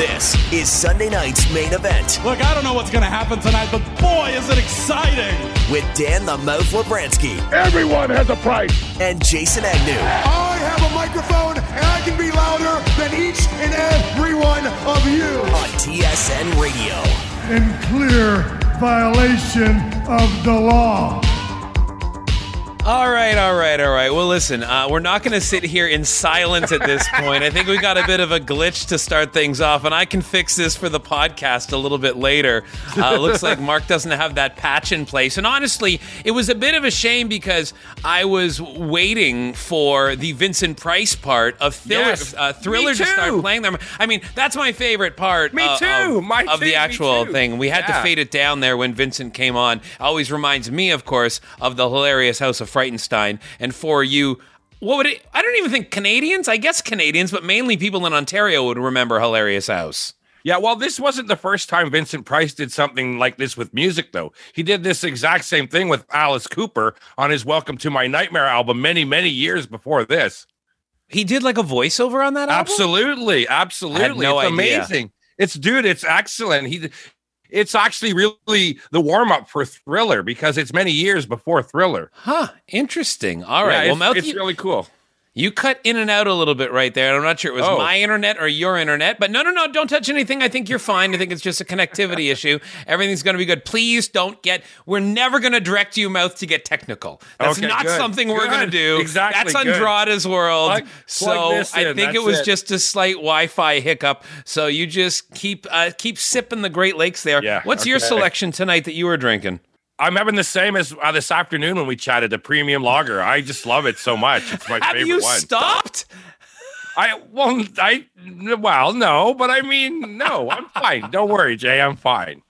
This is Sunday night's main event. Look, I don't know what's going to happen tonight, but boy, is it exciting. With Dan the Mouth Labransky. Everyone has a price. And Jason Agnew. I have a microphone, and I can be louder than each and every one of you. On TSN Radio. In clear violation of the law. All right. Well, listen, we're not going to sit here in silence at this point. I think we got a bit of a glitch to start things off, and I can fix this for the podcast a little bit later. Looks like Mark doesn't have that patch in place. And honestly, it was a bit of a shame because I was waiting for the Vincent Price part of Thriller to start playing them. I mean, that's my favorite part of the actual thing. We had to fade it down there when Vincent came on. Always reminds me, of course, of the hilarious House of Frightenstein. And for you, I don't even think Canadians, I guess Canadians, but mainly people in Ontario would remember Hilarious House. Yeah, well, this wasn't the first time Vincent Price did something like this with music, though. He did this exact same thing with Alice Cooper on his Welcome to My Nightmare album many, many years before this. He did like a voiceover on that album? Absolutely. I had no idea. Amazing. It's excellent. It's actually really the warm-up for Thriller because it's many years before Thriller. Huh, interesting. All right. Yeah, well, it's really cool. You cut in and out a little bit right there. I'm not sure it was my internet or your internet, but no, don't touch anything. I think you're fine. I think it's just a connectivity issue. Everything's going to be good. Please we're never going to direct you, Mouth, to get technical. That's not something we're going to do. Exactly. That's Andrada's world. Plug I think it was just a slight Wi-Fi hiccup. So you just keep sipping the Great Lakes there. Yeah, What's your selection tonight that you were drinking? I'm having the same as this afternoon when we chatted, the premium lager. I just love it so much. It's my favorite one. Have you stopped? No, but I mean, no, I'm fine. Don't worry, Jay. I'm fine.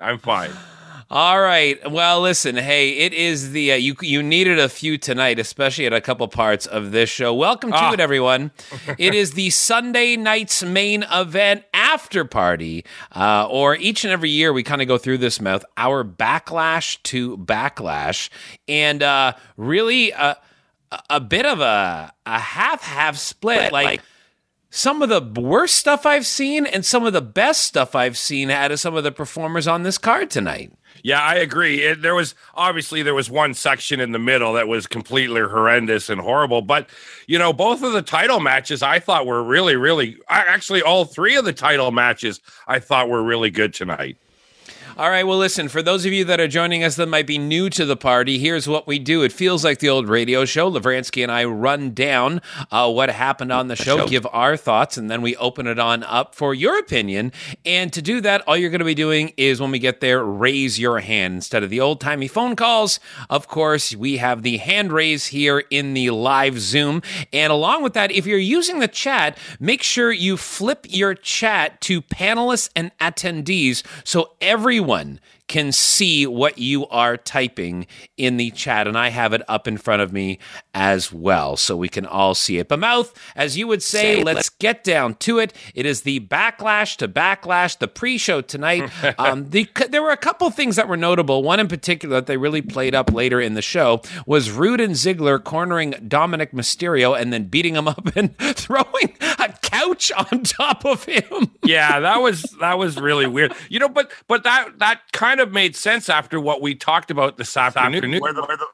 All right. Well, listen, hey, it is the, you needed a few tonight, especially at a couple parts of this show. Welcome to it, everyone. It is the Sunday night's main event after party, or each and every year we kind of go through this, Mouth, our backlash to backlash, and really a bit of a half split, like some of the worst stuff I've seen and some of the best stuff I've seen out of some of the performers on this card tonight. Yeah, I agree. There was one section in the middle that was completely horrendous and horrible. But, both of the title matches I thought were really, really, actually all three of the title matches I thought were really good tonight. All right, well, listen, for those of you that are joining us that might be new to the party, here's what we do. It feels like the old radio show. Labransky and I run down what happened on the show, give our thoughts, and then we open it on up for your opinion. And to do that, all you're going to be doing is, when we get there, raise your hand. Instead of the old-timey phone calls, of course, we have the hand raise here in the live Zoom. And along with that, if you're using the chat, make sure you flip your chat to panelists and attendees so everyone can see what you are typing in the chat, and I have it up in front of me as well, so we can all see it. But Mouth, as you would say, let's get down to it. It is the backlash to backlash, the pre-show tonight. There were a couple things that were notable. One in particular that they really played up later in the show was Rude and Ziggler cornering Dominic Mysterio and then beating him up and throwing a couch on top of him. Yeah, that was really weird. But that kind of made sense after what we talked about this afternoon.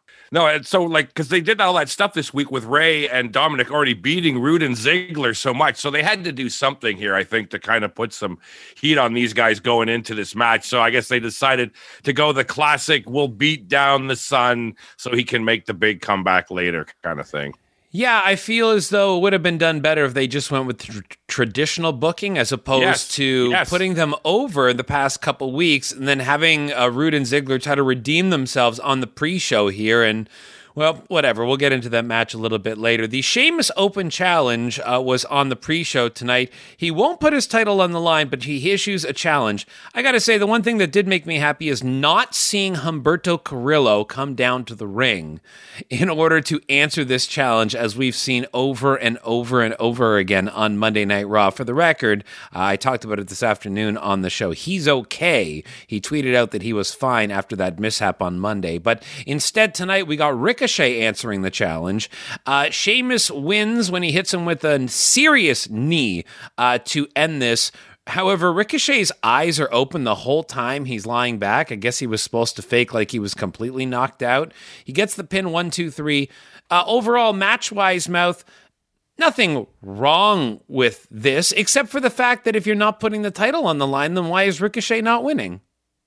Because they did all that stuff this week with Ray and Dominic already beating Rude and Ziggler so much. So they had to do something here, I think, to kind of put some heat on these guys going into this match. So I guess they decided to go the classic, we'll beat down the Sun so he can make the big comeback later kind of thing. Yeah, I feel as though it would have been done better if they just went with traditional booking as opposed to putting them over the past couple weeks and then having Rude and Ziggler try to redeem themselves on the pre-show here. And, well, whatever. We'll get into that match a little bit later. The Sheamus Open Challenge was on the pre-show tonight. He won't put his title on the line, but he issues a challenge. I got to say, the one thing that did make me happy is not seeing Humberto Carrillo come down to the ring in order to answer this challenge, as we've seen over and over and over again on Monday Night Raw. For the record, I talked about it this afternoon on the show. He's okay. He tweeted out that he was fine after that mishap on Monday. But instead, tonight, we got Ricochet answering the challenge. Sheamus wins when he hits him with a serious knee to end this. However, Ricochet's eyes are open the whole time he's lying back. I guess he was supposed to fake like he was completely knocked out. He gets the pin 1, 2, 3. Overall, match-wise, Mouth, nothing wrong with this, except for the fact that if you're not putting the title on the line, then why is Ricochet not winning?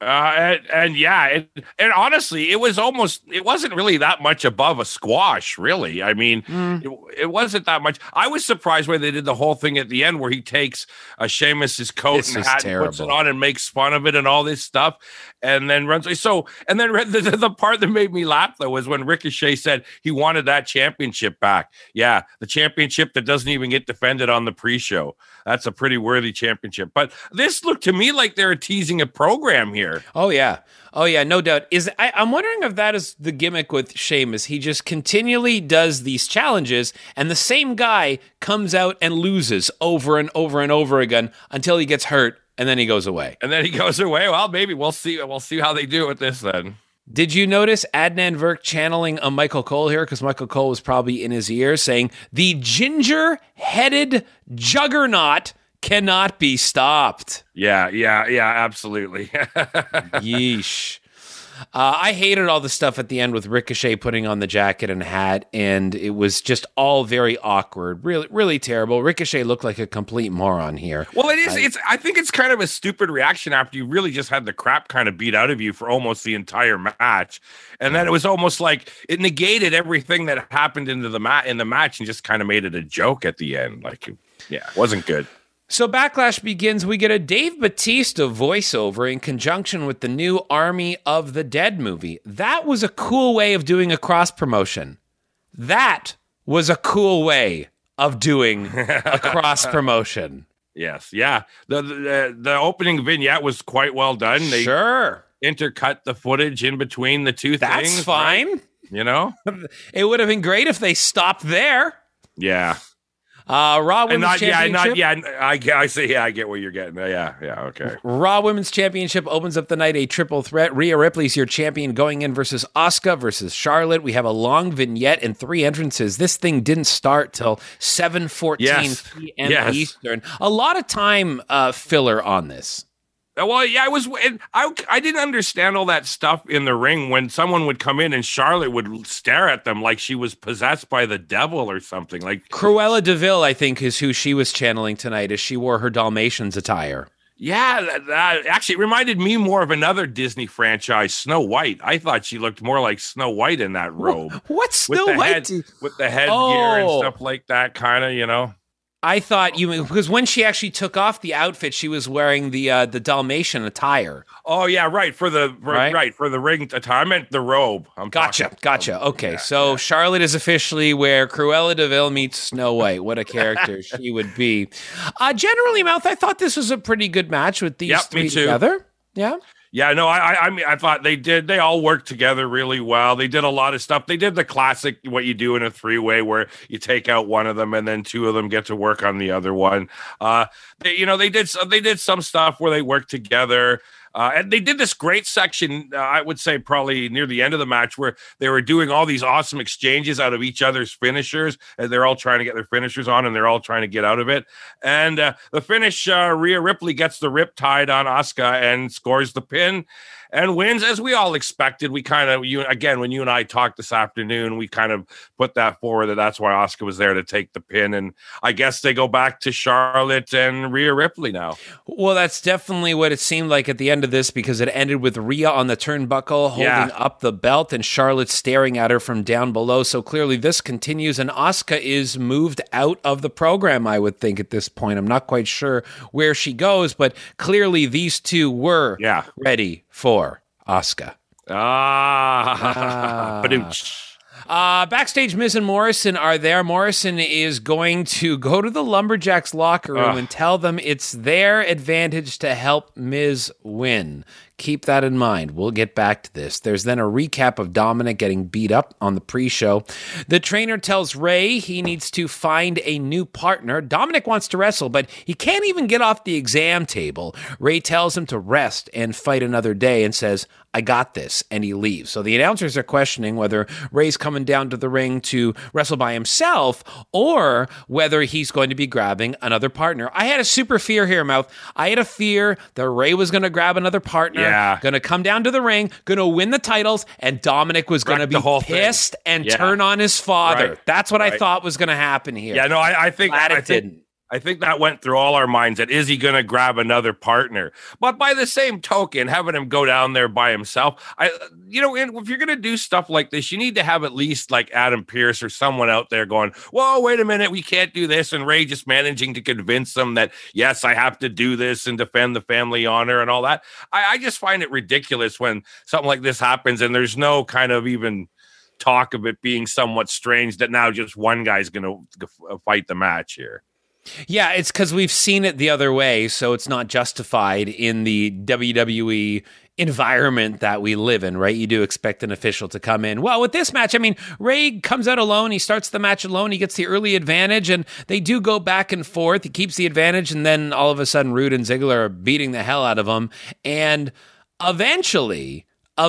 And honestly, it wasn't really that much above a squash, really. I mean, it wasn't that much. I was surprised when they did the whole thing at the end where he takes Sheamus's coat and hat and puts it on and makes fun of it and all this stuff and then runs away. And then the part that made me laugh, though, was when Ricochet said he wanted that championship back. Yeah, the championship that doesn't even get defended on the pre-show. That's a pretty worthy championship. But this looked to me like they're teasing a program here. Oh, yeah, no doubt. I'm wondering if that is the gimmick with Sheamus. He just continually does these challenges, and the same guy comes out and loses over and over and over again until he gets hurt, and then he goes away. Well, maybe we'll see. We'll see how they do with this then. Did you notice Adnan Virk channeling a Michael Cole here? Because Michael Cole was probably in his ear saying, "The ginger-headed juggernaut cannot be stopped." Yeah, absolutely. Yeesh. I hated all the stuff at the end with Ricochet putting on the jacket and hat, and it was just all very awkward. Really, really terrible. Ricochet looked like a complete moron here. Well, it is. I think it's kind of a stupid reaction after you really just had the crap kind of beat out of you for almost the entire match, and then it was almost like it negated everything that happened in the match and just kind of made it a joke at the end. It wasn't good. So Backlash begins. We get a Dave Bautista voiceover in conjunction with the new Army of the Dead movie. That was a cool way of doing a cross promotion. That was a cool way of doing a cross promotion. Yes, yeah. The opening vignette was quite well done. They intercut the footage in between the two things. That's fine. Right? You know? It would have been great if they stopped there. Yeah. Raw Women's Championship. I see. Yeah, I get what you're getting. Yeah, okay. Raw Women's Championship opens up the night, a triple threat. Rhea Ripley's your champion going in versus Asuka versus Charlotte. We have a long vignette and 3 entrances. This thing didn't start till 7:14 p.m. Eastern. A lot of time filler on this. Well, yeah, I didn't understand all that stuff in the ring when someone would come in and Charlotte would stare at them like she was possessed by the devil or something. Like Cruella DeVille, I think, is who she was channeling tonight as she wore her Dalmatians attire. Yeah, that actually reminded me more of another Disney franchise, Snow White. I thought she looked more like Snow White in that robe. What's Snow White? With the headgear and stuff like that, kind of, you know. I thought because when she actually took off the outfit, she was wearing the Dalmatian attire. Oh yeah, right for the ring attire. I meant the robe. Gotcha. Okay, so Charlotte is officially where Cruella DeVille meets Snow White. What a character she would be. Generally, Mouth, I thought this was a pretty good match with these three together. Yeah. Yeah, no, I mean, I thought they all worked together really well. They did a lot of stuff. They did the classic, what you do in a 3-way where you take out one of them and then 2 of them get to work on the other one. They did some stuff where they worked together. And they did this great section, I would say probably near the end of the match, where they were doing all these awesome exchanges out of each other's finishers. And they're all trying to get their finishers on, and they're all trying to get out of it. And the finish, Rhea Ripley gets the riptide on Asuka and scores the pin and wins, as we all expected. We kind of, when you and I talked this afternoon, we kind of put that forward that's why Asuka was there to take the pin. And I guess they go back to Charlotte and Rhea Ripley now. Well, that's definitely what it seemed like at the end of this, because it ended with Rhea on the turnbuckle holding up the belt and Charlotte staring at her from down below. So clearly this continues, and Asuka is moved out of the program, I would think, at this point. I'm not quite sure where she goes, but clearly these two were ready for Asuka. Backstage, Miz and Morrison are there. Morrison is going to go to the Lumberjacks locker room and tell them it's their advantage to help Miz win. keep that in mind. We'll get back to this. There's then a recap of Dominic getting beat up on the pre-show. The trainer tells Ray he needs to find a new partner. Dominic wants to wrestle, but he can't even get off the exam table. Ray tells him to rest and fight another day and says, I got this, and he leaves. So the announcers are questioning whether Ray's coming down to the ring to wrestle by himself or whether he's going to be grabbing another partner. I had a super fear here, Mouth. I had a fear that Ray was going to grab another partner, going to come down to the ring, going to win the titles, and Dominic was going to be pissed and turn on his father. Right. That's what I thought was going to happen here. Yeah, no, I think it didn't. I think that went through all our minds, that is he going to grab another partner? But by the same token, having him go down there by himself, if you're going to do stuff like this, you need to have at least like Adam Pearce or someone out there going, whoa, wait a minute, we can't do this. And Ray just managing to convince them that, yes, I have to do this and defend the family honor and all that. I just find it ridiculous when something like this happens and there's no kind of even talk of it being somewhat strange that now just one guy's going to fight the match here. Yeah, it's because we've seen it the other way, so it's not justified in the WWE environment that we live in, right? You do expect an official to come in. Well, with this match, I mean, Ray comes out alone. He starts the match alone. He gets the early advantage, and they do go back and forth. He keeps the advantage, and then all of a sudden, Rude and Ziggler are beating the hell out of him. And eventually,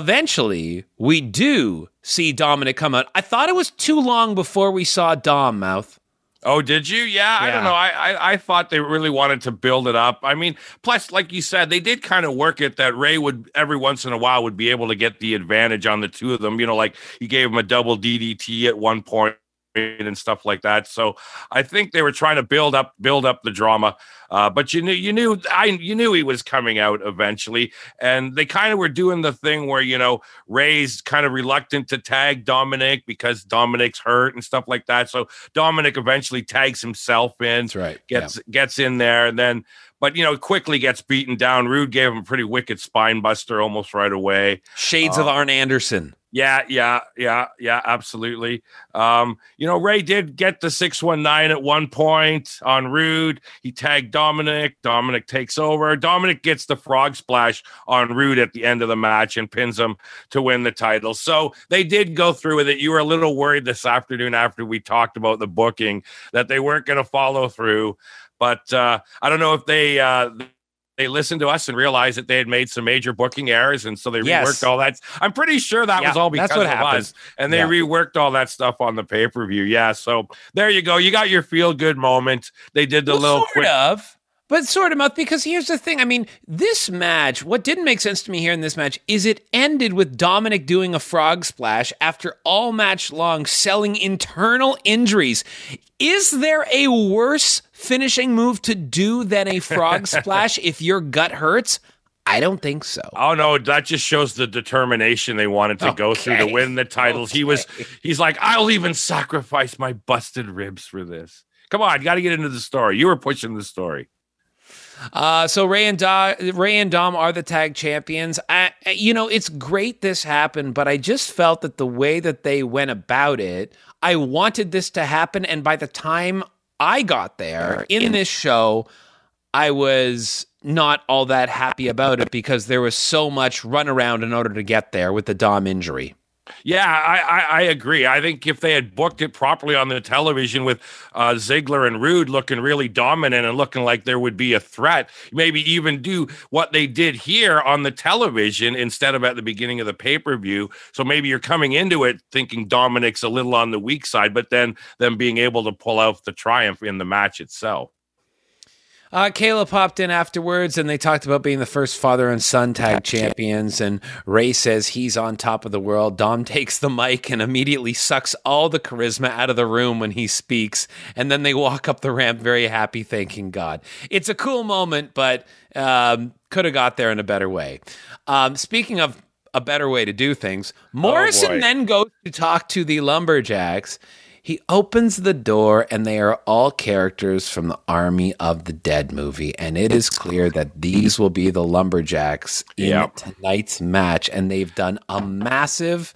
we do see Dominic come out. I thought it was too long before we saw Dom, Mouth. Oh, did you? Yeah, I don't know. I thought they really wanted to build it up. I mean, plus, like you said, they did kind of work it that Ray would every once in a while would be able to get the advantage on the two of them. You know, like he gave him a double DDT at one point and stuff like that. So I think they were trying to build up the drama. But you knew he was coming out eventually, and they kind of were doing the thing where Ray's kind of reluctant to tag Dominic because Dominic's hurt and stuff like that. So Dominic eventually tags himself in. That's right. Gets in there, and then but quickly gets beaten down. Rude gave him a pretty wicked spine buster almost right away. Shades of Arn Anderson. Yeah, absolutely. Ray did get the 619 at one point on Rude. He tagged Dominic. Dominic takes over. Dominic gets the frog splash on Rude at the end of the match and pins him to win the title. So they did go through with it. You were a little worried this afternoon after we talked about the booking that they weren't going to follow through. But I don't know if they listened to us and realized that they had made some major booking errors, and so they reworked all that. I'm pretty sure that was all because of us, and they reworked all that stuff on the pay-per-view. Yeah, so there you go. You got your feel-good moment. They did the little quick... But sort of, because here's the thing. I mean, this match, what didn't make sense to me here in this match is it ended with Dominic doing a frog splash after all match long selling internal injuries. Is there a worse finishing move to do than a frog splash if your gut hurts? I don't think so. Oh, no, that just shows the determination they wanted to go through to win the titles. He's like, I'll even sacrifice my busted ribs for this. Come on, you got to get into the story. You were pushing the story. So Ray and Dom are the tag champions. It's great this happened, but I just felt that the way that they went about it, I wanted this to happen. And by the time I got there in this show, I was not all that happy about it because there was so much runaround in order to get there with the Dom injury. Yeah, I agree. I think if they had booked it properly on the television with Ziggler and Rude looking really dominant and looking like there would be a threat, maybe even do what they did here on the television instead of at the beginning of the pay-per-view. So maybe you're coming into it thinking Dominic's a little on the weak side, but then them being able to pull out the triumph in the match itself. Kayla popped in afterwards, and they talked about being the first father and son tag champions, and Ray says he's on top of the world. Dom takes the mic and immediately sucks all the charisma out of the room when he speaks, and then they walk up the ramp very happy, thanking God. It's a cool moment, but could have got there in a better way. Speaking of a better way to do things, Morrison then goes to talk to the Lumberjacks. He opens the door, and they are all characters from the Army of the Dead movie, and it is clear that these will be the Lumberjacks in tonight's match, and they've done a massive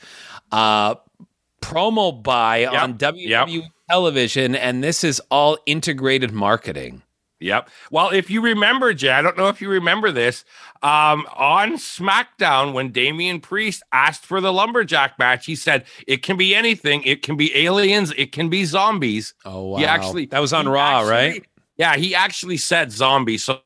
promo buy on WWE television, and this is all integrated marketing. Yep. Well, if you remember, Jay, I don't know if you remember this, on SmackDown, when Damian Priest asked for the lumberjack match, he said, it can be anything. It can be aliens. It can be zombies. Oh, wow. That was on Raw, right? Yeah, he actually said zombies. So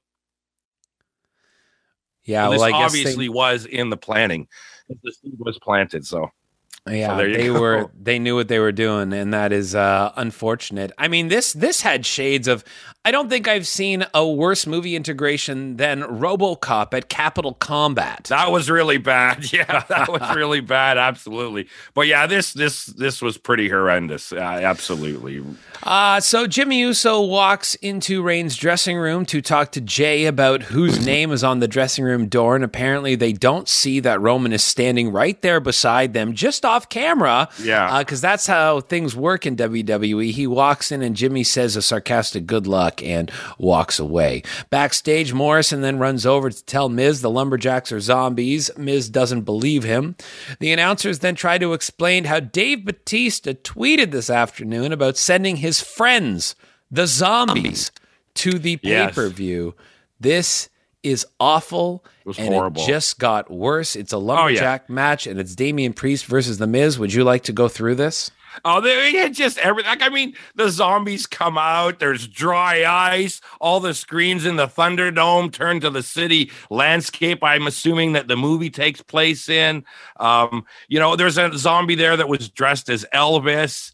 yeah, this obviously was in the planning. The seed was planted, so. Yeah, so they knew what they were doing, and that is unfortunate. I mean, this had shades of. I don't think I've seen a worse movie integration than RoboCop at Capital Combat. That was really bad. Yeah, that was really bad. Absolutely. But yeah, this was pretty horrendous. Absolutely. So Jimmy Uso walks into Reigns' dressing room to talk to Jay about whose name is on the dressing room door, and apparently they don't see that Roman is standing right there beside them, just off camera. Yeah. Because that's how things work in WWE. He walks in and Jimmy says a sarcastic good luck and walks away. Backstage, Morrison then runs over to tell Miz the Lumberjacks are zombies. Miz doesn't believe him. The announcers then try to explain how Dave Bautista tweeted this afternoon about sending his friends, the zombies, to the pay-per-view. This is awful. It was horrible. It just got worse. It's a lumberjack match, and it's Damian Priest versus The Miz. Would you like to go through this? Oh, they had just everything. Like, I mean, the zombies come out. There's dry ice. All the screens in the Thunderdome turn to the city landscape. I'm assuming that the movie takes place in. There's a zombie there that was dressed as Elvis.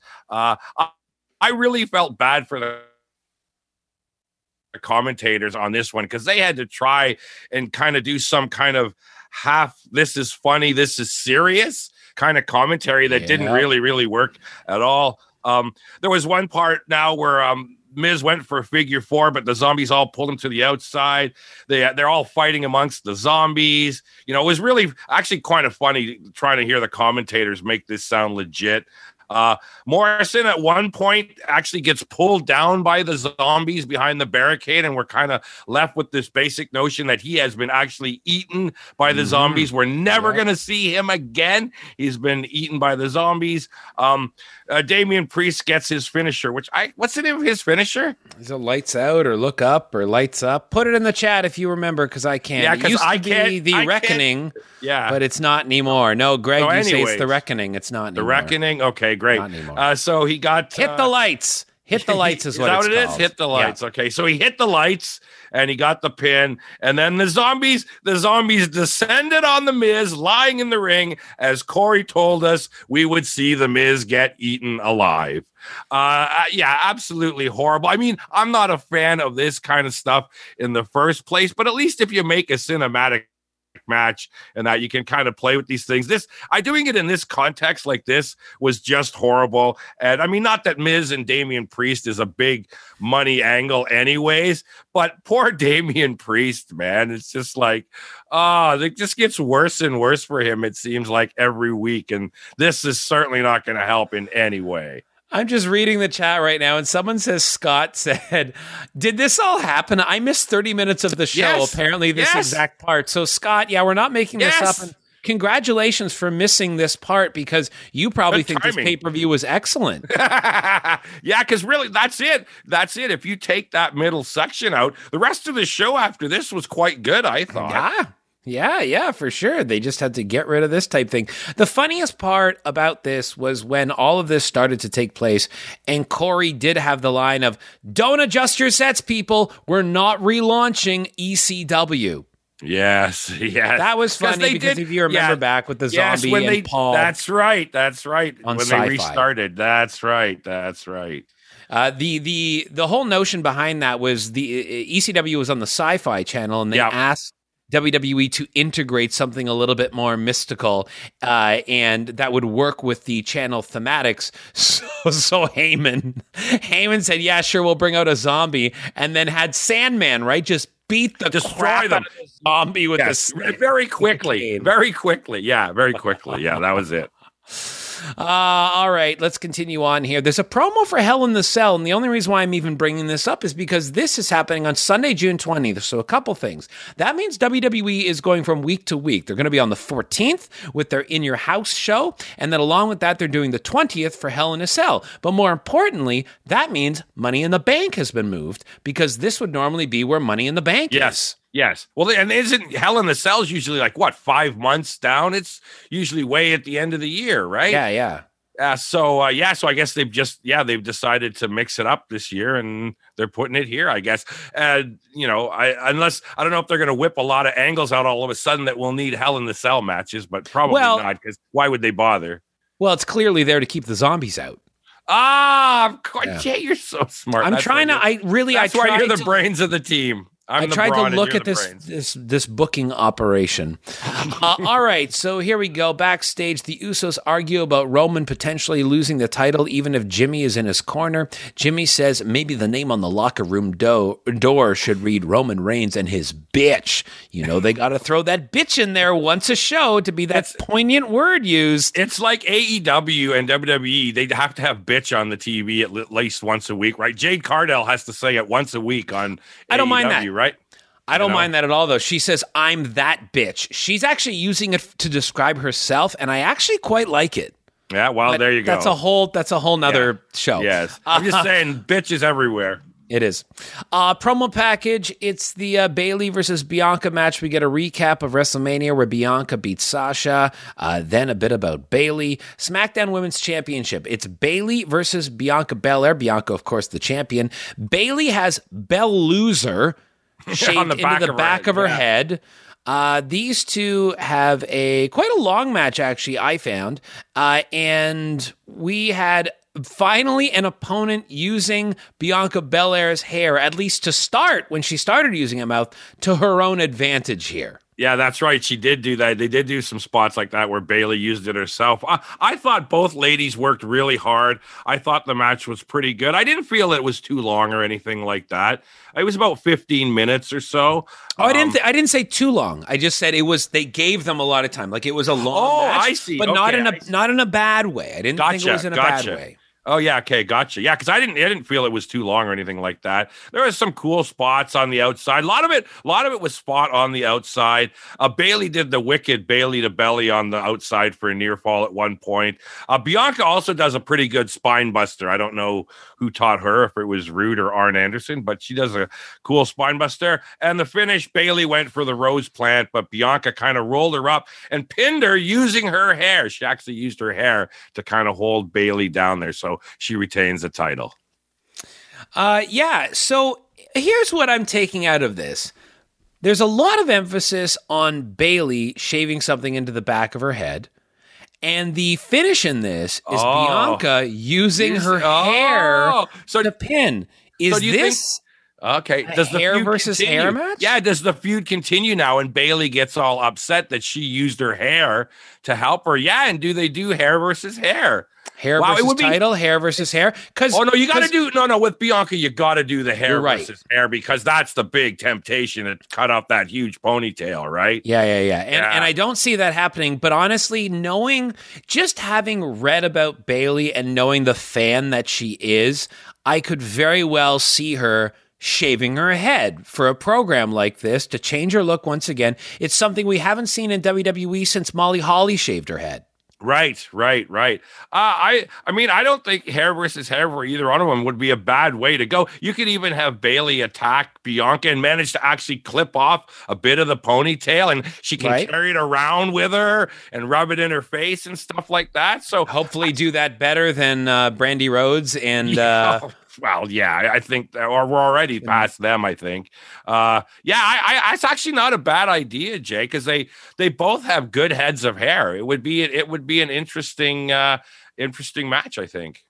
I really felt bad for the commentators on this one because they had to try and kind of do some kind of half, this is funny, this is serious kind of commentary that didn't really work at all. There was one part now where Miz went for a figure four, but the zombies all pulled him to the outside. They're all fighting amongst the zombies. It was really actually kind of funny trying to hear the commentators make this sound legit. Morrison at one point actually gets pulled down by the zombies behind the barricade, and we're kind of left with this basic notion that he has been actually eaten by the zombies. We're never going to see him again. He's been eaten by the zombies. Damian Priest gets his finisher, what's the name of his finisher? Is it lights out or look up or lights up? Put it in the chat if you remember, because I can't. Yeah, because I can't. Be the Reckoning. Yeah, but it's not anymore. No, Greg, you say it's the Reckoning. It's not anymore. The Reckoning. Okay, great. Not anymore. So he got hit the lights. Hit the lights is what it's called. Is? Hit the lights. Yeah. Okay, so he hit the lights and he got the pin, and then the zombies descended on the Miz lying in the ring, as Corey told us we would see the Miz get eaten alive. Absolutely horrible. I mean, I'm not a fan of this kind of stuff in the first place, but at least if you make a cinematic match and that you can kind of play with these things, doing it in this context like this was just horrible. And I mean, not that Miz and Damian Priest is a big money angle anyways, but poor Damian Priest, man, it's just like, it just gets worse and worse for him, it seems like, every week, and this is certainly not going to help in any way. I'm just reading the chat right now, and someone says, Scott said, did this all happen? I missed 30 minutes of the show, apparently this exact part. So, Scott, we're not making this up. And congratulations for missing this part, because you probably think this pay-per-view was excellent. Yeah, because really, that's it. That's it. If you take that middle section out, the rest of the show after this was quite good, I thought. Yeah, for sure. They just had to get rid of this type thing. The funniest part about this was when all of this started to take place, and Corey did have the line of, don't adjust your sets, people. We're not relaunching ECW. Yes. That was funny because if you remember back with the zombie and Paul. That's right. When Sci-Fi. They restarted. That's right. The whole notion behind that was the ECW was on the Sci-Fi channel, and they asked WWE to integrate something a little bit more mystical, and that would work with the channel thematics. So Heyman said, yeah, sure, we'll bring out a zombie, and then had Sandman, right, just beat the crap out of the zombie with very quickly. Yeah, very quickly. Yeah, that was it. All right, let's continue on here. There's a promo for Hell in the Cell, and the only reason why I'm even bringing this up is because this is happening on Sunday, June 20th. So a couple things. That means WWE is going from week to week. They're going to be on the 14th with their In Your House show, and then along with that, they're doing the 20th for Hell in a Cell. But more importantly, that means Money in the Bank has been moved because this would normally be where Money in the Bank is. Yes. Well, and isn't Hell in the Cell's usually like, 5 months down? It's usually way at the end of the year, right? Yeah. So I guess they've decided to mix it up this year and they're putting it here, I guess. And, I don't know if they're going to whip a lot of angles out all of a sudden that will need Hell in the Cell matches, but probably not, because why would they bother? Well, it's clearly there to keep the zombies out. Jay, you're so smart. That's why you're the brains of the team. I tried to look at this booking operation. All right, so here we go. Backstage, the Usos argue about Roman potentially losing the title even if Jimmy is in his corner. Jimmy says maybe the name on the locker room door should read Roman Reigns and his bitch. They got to throw that bitch in there once a show to be that poignant word used. It's like AEW and WWE. They have to have bitch on the TV at least once a week, right? Jade Cardell has to say it once a week on I don't AEW, mind that. Right? I don't mind that at all, though. She says, I'm that bitch. She's actually using it to describe herself, and I actually quite like it. Yeah, well, but there you go. That's a whole nother show. Yes. I'm just saying, bitches everywhere. It is. Promo package, it's the Bayley versus Bianca match. We get a recap of WrestleMania where Bianca beats Sasha, then a bit about Bayley. SmackDown Women's Championship, it's Bayley versus Bianca Belair. Bianca, of course, the champion. Bayley has Bell Loser shaved into the back of her head. These two have quite a long match, actually, I found. And we had finally an opponent using Bianca Belair's hair, at least to start, when she started using a mouth, to her own advantage here. Yeah, that's right. She did do that. They did do some spots like that where Bayley used it herself. I thought both ladies worked really hard. I thought the match was pretty good. I didn't feel it was too long or anything like that. It was about 15 minutes or so. Oh, I didn't say too long. I just said it was. They gave them a lot of time. Like it was a long match. I see. But not in a bad way. I didn't think it was in a bad way. Oh, yeah. Okay. Gotcha. Yeah. Because I didn't feel it was too long or anything like that. There was some cool spots on the outside. A lot of it was spot on the outside. Bayley did the wicked Bayley to belly on the outside for a near fall at one point. Bianca also does a pretty good spine buster. I don't know who taught her, if it was Rude or Arn Anderson, but she does a cool spine buster. And the finish, Bayley went for the rose plant, but Bianca kind of rolled her up and pinned her using her hair. She actually used her hair to kind of hold Bayley down there. So she retains the title. So here's what I'm taking out of this. There's a lot of emphasis on Bayley shaving something into the back of her head. And the finish in this is Bianca using her hair to pin. Is this okay? Does the hair feud versus continue? hair match? Yeah. Does the feud continue now? And Bayley gets all upset that she used her hair to help her. Yeah. And do they do hair versus hair? Hair versus title, hair versus hair. You got to do with Bianca. You got to do the hair versus hair because that's the big temptation to cut off that huge ponytail, right? Yeah. And I don't see that happening. But honestly, having read about Bayley and knowing the fan that she is, I could very well see her shaving her head for a program like this to change her look once again. It's something we haven't seen in WWE since Molly Holly shaved her head. Right. I mean, I don't think hair versus hair for either one of them would be a bad way to go. You could even have Bayley attack Bianca and manage to actually clip off a bit of the ponytail, and she can carry it around with her and rub it in her face and stuff like that. So hopefully do that better than Brandy Rhodes and well, yeah, I think, or we're already past them, I think. It's actually not a bad idea, Jay, because they both have good heads of hair. It would be an interesting match, I think.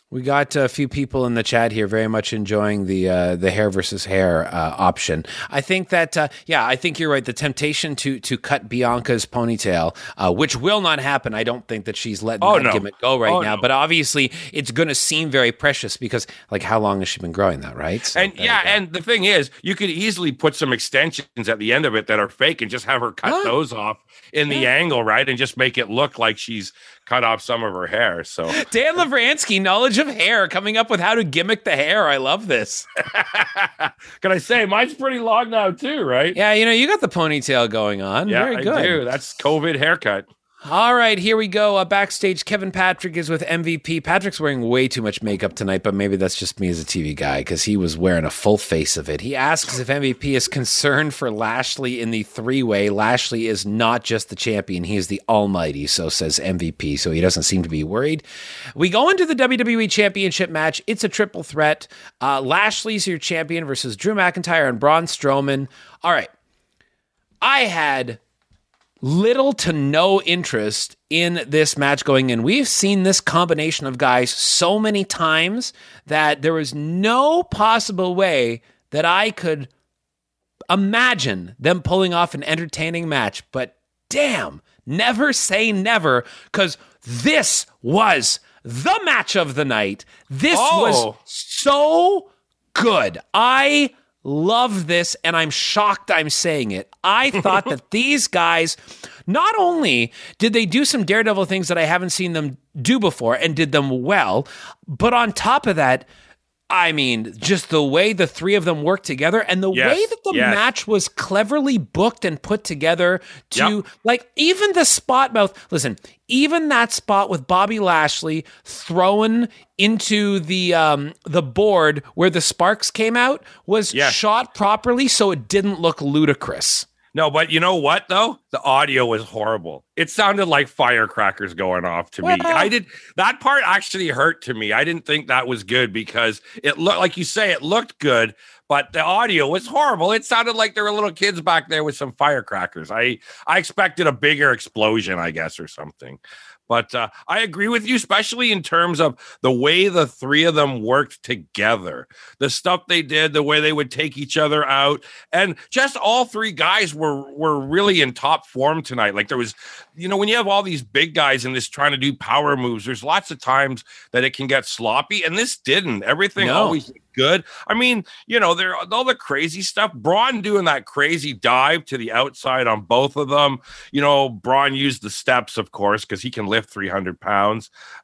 We got a few people in the chat here very much enjoying the hair versus hair option. I think that, I think you're right. The temptation to cut Bianca's ponytail, which will not happen. I don't think that she's letting that gimmick go now. No. But obviously, it's going to seem very precious because, like, how long has she been growing that, right? So and the thing is, you could easily put some extensions at the end of it that are fake and just have her cut those off in the angle, right? And just make it look like she's cut off some of her hair. So Dan Lavransky, knowledge of hair, coming up with how to gimmick the hair. I love this. Can I say mine's pretty long now too, right? Yeah, you got the ponytail going on. Yeah, very good. I do. That's COVID haircut. All right, here we go. Backstage, Kevin Patrick is with MVP. Patrick's wearing way too much makeup tonight, but maybe that's just me as a TV guy because he was wearing a full face of it. He asks if MVP is concerned for Lashley in the three-way. Lashley is not just the champion. He is the almighty, so says MVP, so he doesn't seem to be worried. We go into the WWE Championship match. It's a triple threat. Lashley's your champion versus Drew McIntyre and Braun Strowman. All right. I had little to no interest in this match going in. We've seen this combination of guys so many times that there was no possible way that I could imagine them pulling off an entertaining match. But damn, never say never, because this was the match of the night. This was so good. I love this, and I'm shocked I'm saying it. I thought that these guys, not only did they do some Daredevil things that I haven't seen them do before and did them well, but on top of that, I mean, just the way the three of them worked together and the way that the match was cleverly booked and put together to, like, even the spot mouth. Listen, even that spot with Bobby Lashley thrown into the board where the sparks came out was shot properly so it didn't look ludicrous. No, but you know what, though? The audio was horrible. It sounded like firecrackers going off to me. That part actually hurt to me. I didn't think that was good because it looked, like you say, it looked good, but the audio was horrible. It sounded like there were little kids back there with some firecrackers. I expected a bigger explosion, I guess, or something. But I agree with you, especially in terms of the way the three of them worked together. The stuff they did, the way they would take each other out. And just all three guys were really in top form tonight. Like there was, when you have all these big guys in this trying to do power moves, there's lots of times that it can get sloppy. And this didn't. Everything always good. I mean, there all the crazy stuff. Braun doing that crazy dive to the outside on both of them. Braun used the steps, of course, because he can lift 300 pounds.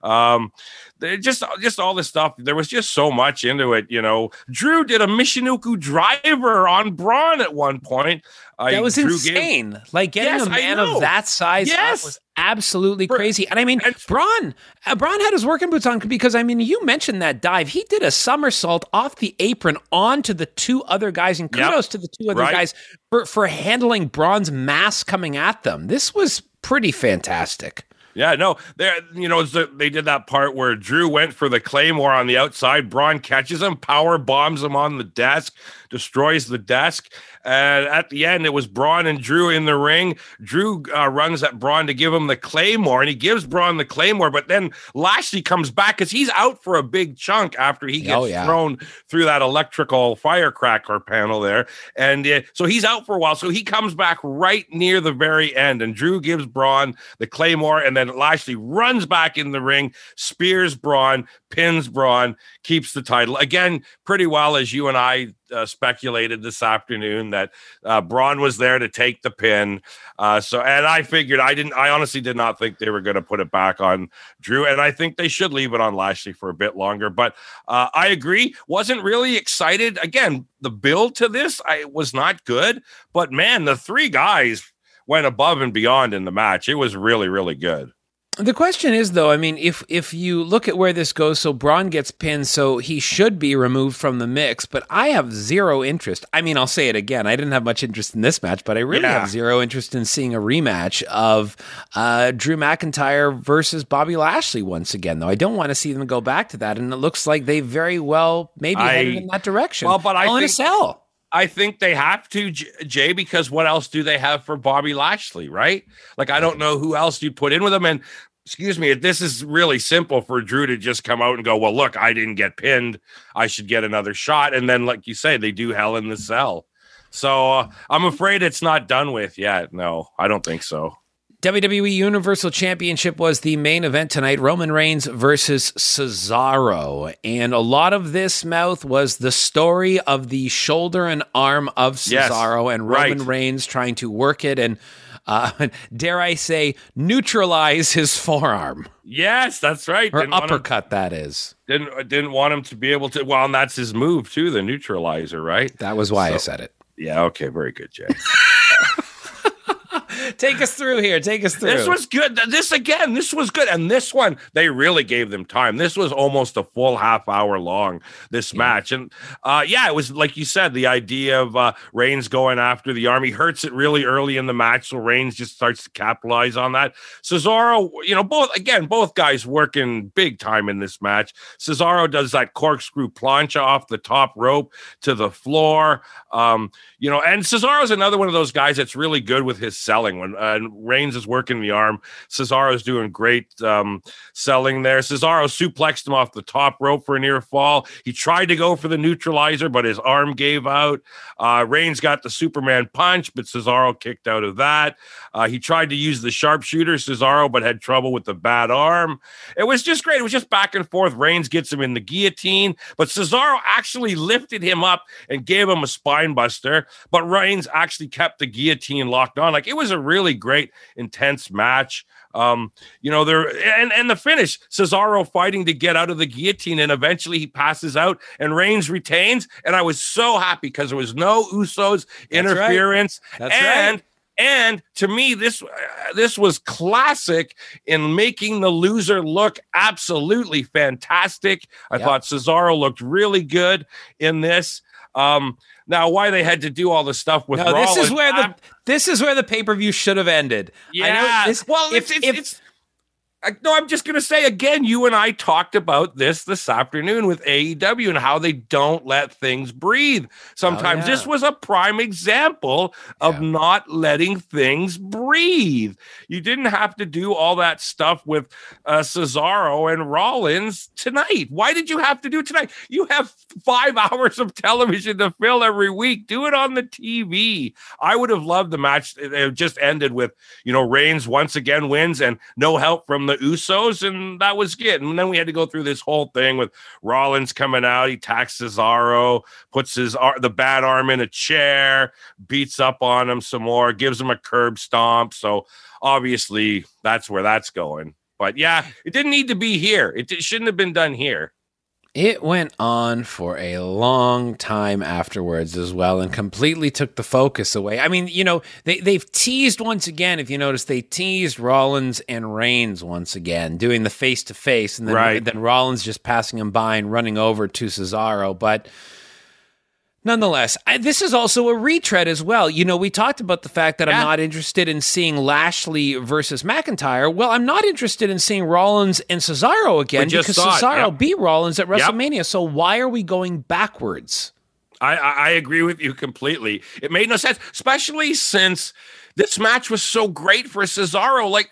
Just all this stuff. There was just so much into it. Drew did a Michinoku driver on Braun at one point. That was insane. Getting a man of that size up was absolutely crazy. And I mean, Braun had his working boots on because, I mean, you mentioned that dive. He did a somersault off the apron onto the two other guys, and kudos to the two other guys for handling Braun's mass coming at them. This was pretty fantastic. Yeah, no, they did that part where Drew went for the Claymore on the outside. Braun catches him, power bombs him on the desk, destroys the desk. And at the end, it was Braun and Drew in the ring. Drew runs at Braun to give him the Claymore, and he gives Braun the Claymore. But then Lashley comes back because he's out for a big chunk after he gets thrown through that electrical firecracker panel there. And so he's out for a while. So he comes back right near the very end, and Drew gives Braun the Claymore, and then Lashley runs back in the ring, spears Braun, pins Braun, keeps the title. Again, pretty well, as you and I speculated this afternoon, that Braun was there to take the pin. And I figured I honestly did not think they were going to put it back on Drew. And I think they should leave it on Lashley for a bit longer. But I agree. Wasn't really excited. Again, the build to this was not good. But man, the three guys went above and beyond in the match. It was really, really good. The question is, though, I mean, if you look at where this goes, so Braun gets pinned, so he should be removed from the mix, but I have zero interest. I mean, I'll say it again. I didn't have much interest in this match, but I really have zero interest in seeing a rematch of Drew McIntyre versus Bobby Lashley once again, though. I don't want to see them go back to that, and it looks like they very well maybe headed in that direction. Well, but I think they have to, Jay, because what else do they have for Bobby Lashley, right? Like, I don't know who else you'd put in with him. And excuse me, this is really simple for Drew to just come out and go, well, look, I didn't get pinned. I should get another shot. And then, like you say, they do Hell in the Cell. So I'm afraid it's not done with yet. No, I don't think so. WWE Universal Championship was the main event tonight. Roman Reigns versus Cesaro. And a lot of this, Mouth, was the story of the shoulder and arm of Cesaro and Roman Reigns trying to work it and, dare I say, neutralize his forearm. Yes, that's right. Or uppercut, that is. Didn't want him to be able to. Well, and that's his move, too, the neutralizer, right? That was why I said it. Yeah, okay, very good, Jay. Take us through here. Take us through. This was good. This was good. And this one, they really gave them time. This was almost a full half hour long, this match. And it was like you said, the idea of Reigns going after the arm. He hurts it really early in the match, so Reigns just starts to capitalize on that. Cesaro, both guys working big time in this match. Cesaro does that corkscrew plancha off the top rope to the floor. And Cesaro's another one of those guys that's really good with his selling. When Reigns is working the arm, Cesaro's doing great selling there. Cesaro suplexed him off the top rope for a near fall. He tried to go for the neutralizer, but his arm gave out. Reigns got the Superman punch, but Cesaro kicked out of that. He tried to use the sharpshooter, Cesaro, but had trouble with the bad arm. It was just great. It was just back and forth. Reigns gets him in the guillotine, but Cesaro actually lifted him up and gave him a spine buster, but Reigns actually kept the guillotine locked on. Like, it was a really great, intense match. And the finish, Cesaro fighting to get out of the guillotine, and eventually he passes out and Reigns retains. And I was so happy because there was no Usos interference. That's right. And to me, this was classic in making the loser look absolutely fantastic. I thought Cesaro looked really good in this. Now, why they had to do all the stuff with Rollins? This is where the pay-per-view should have ended. Yeah. I'm just going to say again, you and I talked about this afternoon with AEW and how they don't let things breathe. Sometimes this was a prime example of not letting things breathe. You didn't have to do all that stuff with Cesaro and Rollins tonight. Why did you have to do it tonight? You have 5 hours of television to fill every week. Do it on the TV. I would have loved the match. It just ended with, Reigns once again wins and no help from the Usos, and that was good. And then we had to go through this whole thing with Rollins coming out. He attacks Cesaro, puts the bad arm in a chair, beats up on him some more, gives him a curb stomp. So obviously that's where that's going. But yeah, it didn't need to be here. It shouldn't have been done here. It went on for a long time afterwards as well and completely took the focus away. I mean, they've teased once again. If you notice, they teased Rollins and Reigns once again, doing the face-to-face, and then Rollins just passing him by and running over to Cesaro. But nonetheless, this is also a retread as well. We talked about the fact that I'm not interested in seeing Lashley versus McIntyre. Well, I'm not interested in seeing Rollins and Cesaro again because Cesaro beat Rollins at WrestleMania. So why are we going backwards? I agree with you completely. It made no sense, especially since this match was so great for Cesaro. Like,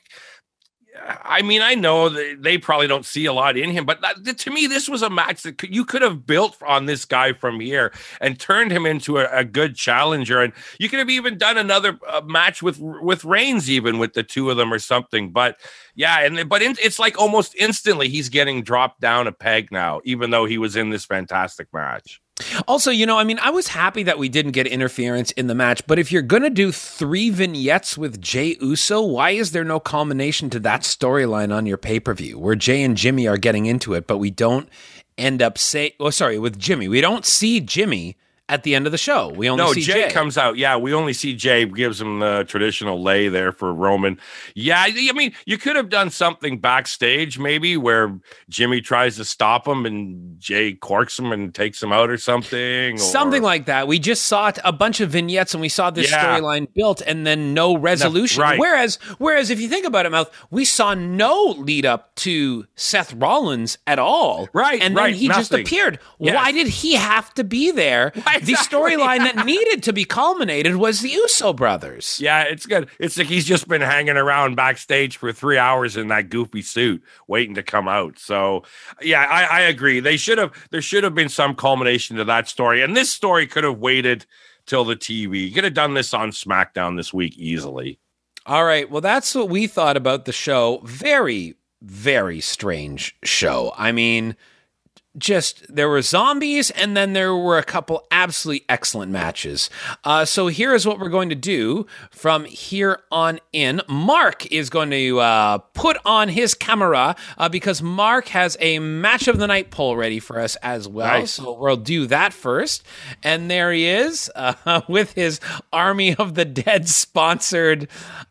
I mean, I know they probably don't see a lot in him, but to me, this was a match that you could have built on this guy from here and turned him into a good challenger. And you could have even done another match with Reigns, even with the two of them or something. But yeah, it's like almost instantly he's getting dropped down a peg now, even though he was in this fantastic match. Also, I was happy that we didn't get interference in the match, but if you're going to do 3 vignettes with Jey Uso, why is there no culmination to that storyline on your pay-per-view where Jey and Jimmy are getting into it, but we don't end up with Jimmy. We don't see Jimmy at the end of the show. We only see Jey. Jey comes out. Yeah, we only see Jey, gives him the traditional lay there for Roman. Yeah, I mean, you could have done something backstage maybe where Jimmy tries to stop him and Jey corks him and takes him out or something. Something like that. We just saw a bunch of vignettes and we saw this storyline built and then no resolution. Right. Whereas if you think about it, Mouth, we saw no lead up to Seth Rollins at all. Right. And then he just appeared. Yes. Why did he have to be there? The storyline that needed to be culminated was the Uso brothers. Yeah, it's good. It's like he's just been hanging around backstage for 3 hours in that goofy suit, waiting to come out. So, yeah, I agree. There should have been some culmination to that story, and this story could have waited till the TV. You could have done this on SmackDown this week easily. All right. Well, that's what we thought about the show. Very, very strange show. I mean, just there were zombies and then there were a couple absolutely excellent matches. So here is what we're going to do from here on in. Mark is going to put on his camera because Mark has a match of the night poll ready for us as well. Nice. So we'll do that first. And there he is with his Army of the Dead sponsored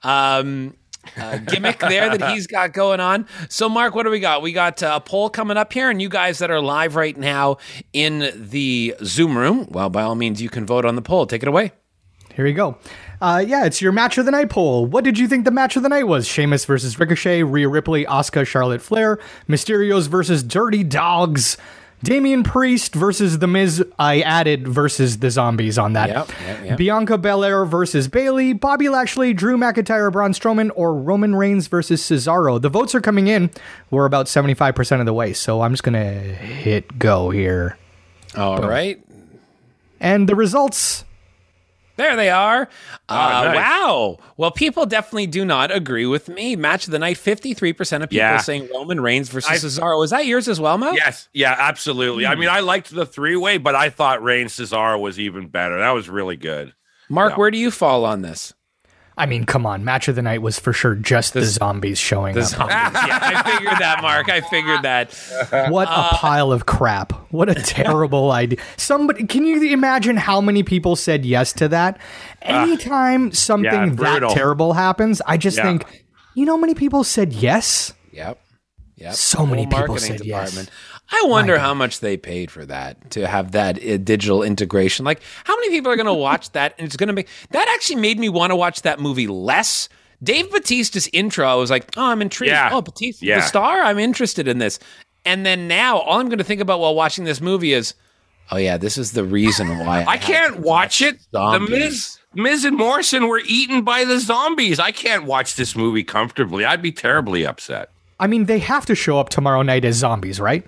gimmick there that he's got going on. So, Mark, what do we got? We got a poll coming up here, and you guys that are live right now in the Zoom room, well, by all means, you can vote on the poll. Take it away. Here you go. It's your match of the night poll. What did you think the match of the night was? Sheamus versus Ricochet, Rhea Ripley, Asuka, Charlotte Flair, Mysterios versus Dirty Dogs, Damian Priest versus The Miz, I added versus the zombies on that. Yep. Bianca Belair versus Bayley, Bobby Lashley, Drew McIntyre, Braun Strowman, or Roman Reigns versus Cesaro. The votes are coming in. We're about 75% of the way, so I'm just going to hit go here. All right. And the results... There they are. Nice. Wow. Well, people definitely do not agree with me. Match of the night, 53% of people saying Roman Reigns versus Cesaro. Is that yours as well, Mo? Yes. Yeah, absolutely. I mean, I liked the three-way, but I thought Reigns Cesaro was even better. That was really good. Mark, where do you fall on this? I mean, come on. Match of the night was for sure just the zombies showing up. Zombies. Yeah, I figured that, Mark. I figured that. What a pile of crap. What a terrible idea. Somebody, can you imagine how many people said yes to that? Anytime something that terrible happens, I just think, you know how many people said yes? Yep. So many people said yes. I wonder how much they paid for that, to have that digital integration. Like, how many people are going to watch that? And it's going to make that actually made me want to watch that movie less. Dave Bautista's intro, I was like, oh, I'm intrigued. Yeah. Oh, Batista, the star? I'm interested in this. And then now, all I'm going to think about while watching this movie is, oh, yeah, this is the reason why I can't watch it. Zombies. The Miz and Morrison were eaten by the zombies. I can't watch this movie comfortably. I'd be terribly upset. I mean, they have to show up tomorrow night as zombies, right?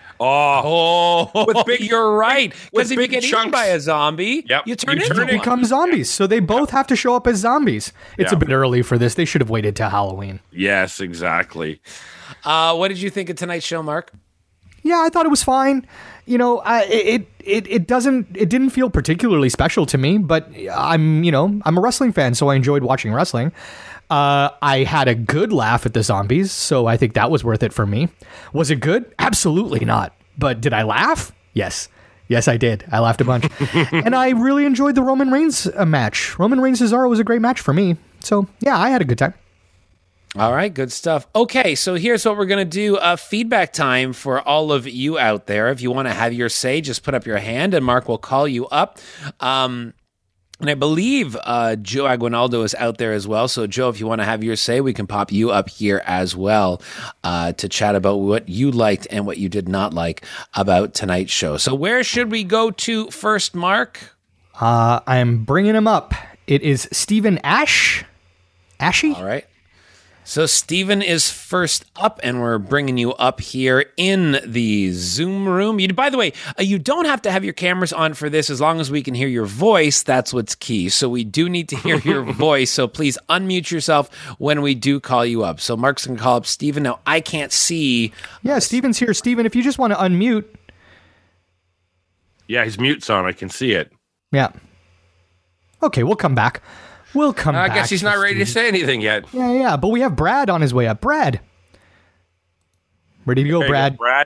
You're right. Because if you get eaten by a zombie, you turn into become zombies. So they both have to show up as zombies. It's a bit early for this. They should have waited till Halloween. Yes, exactly. What did you think of tonight's show, Mark? Yeah, I thought it was fine. You know, it didn't feel particularly special to me, but I'm a wrestling fan, so I enjoyed watching wrestling. I had a good laugh at the zombies, so I think that was worth it for me. Was it good? Absolutely not. But did I laugh? Yes. Yes, I did. I laughed a bunch. And I really enjoyed the Roman Reigns match. Roman Reigns Cesaro was a great match for me. So, yeah, I had a good time. All right, good stuff. Okay, so here's what we're going to do. Feedback time for all of you out there. If you want to have your say, just put up your hand, and Mark will call you up. And I believe Joe Aguinaldo is out there as well. So, Joe, if you want to have your say, we can pop you up here as well to chat about what you liked and what you did not like about tonight's show. So where should we go to first, Mark? I'm bringing him up. It is Stephen Ashy. All right. So Steven is first up, and we're bringing you up here in the Zoom room. By the way, you don't have to have your cameras on for this as long as we can hear your voice. That's what's key. So we do need to hear your voice, so please unmute yourself when we do call you up. So Mark's going to call up Steven. Now, I can't see. Yeah, Steven's here. Steven, if you just want to unmute. Yeah, his mute's on. I can see it. Yeah. Okay, we'll come back. I guess he's not ready to say anything yet. Yeah, but we have Brad on his way up. Brad. Ready to go, Brad? Brad.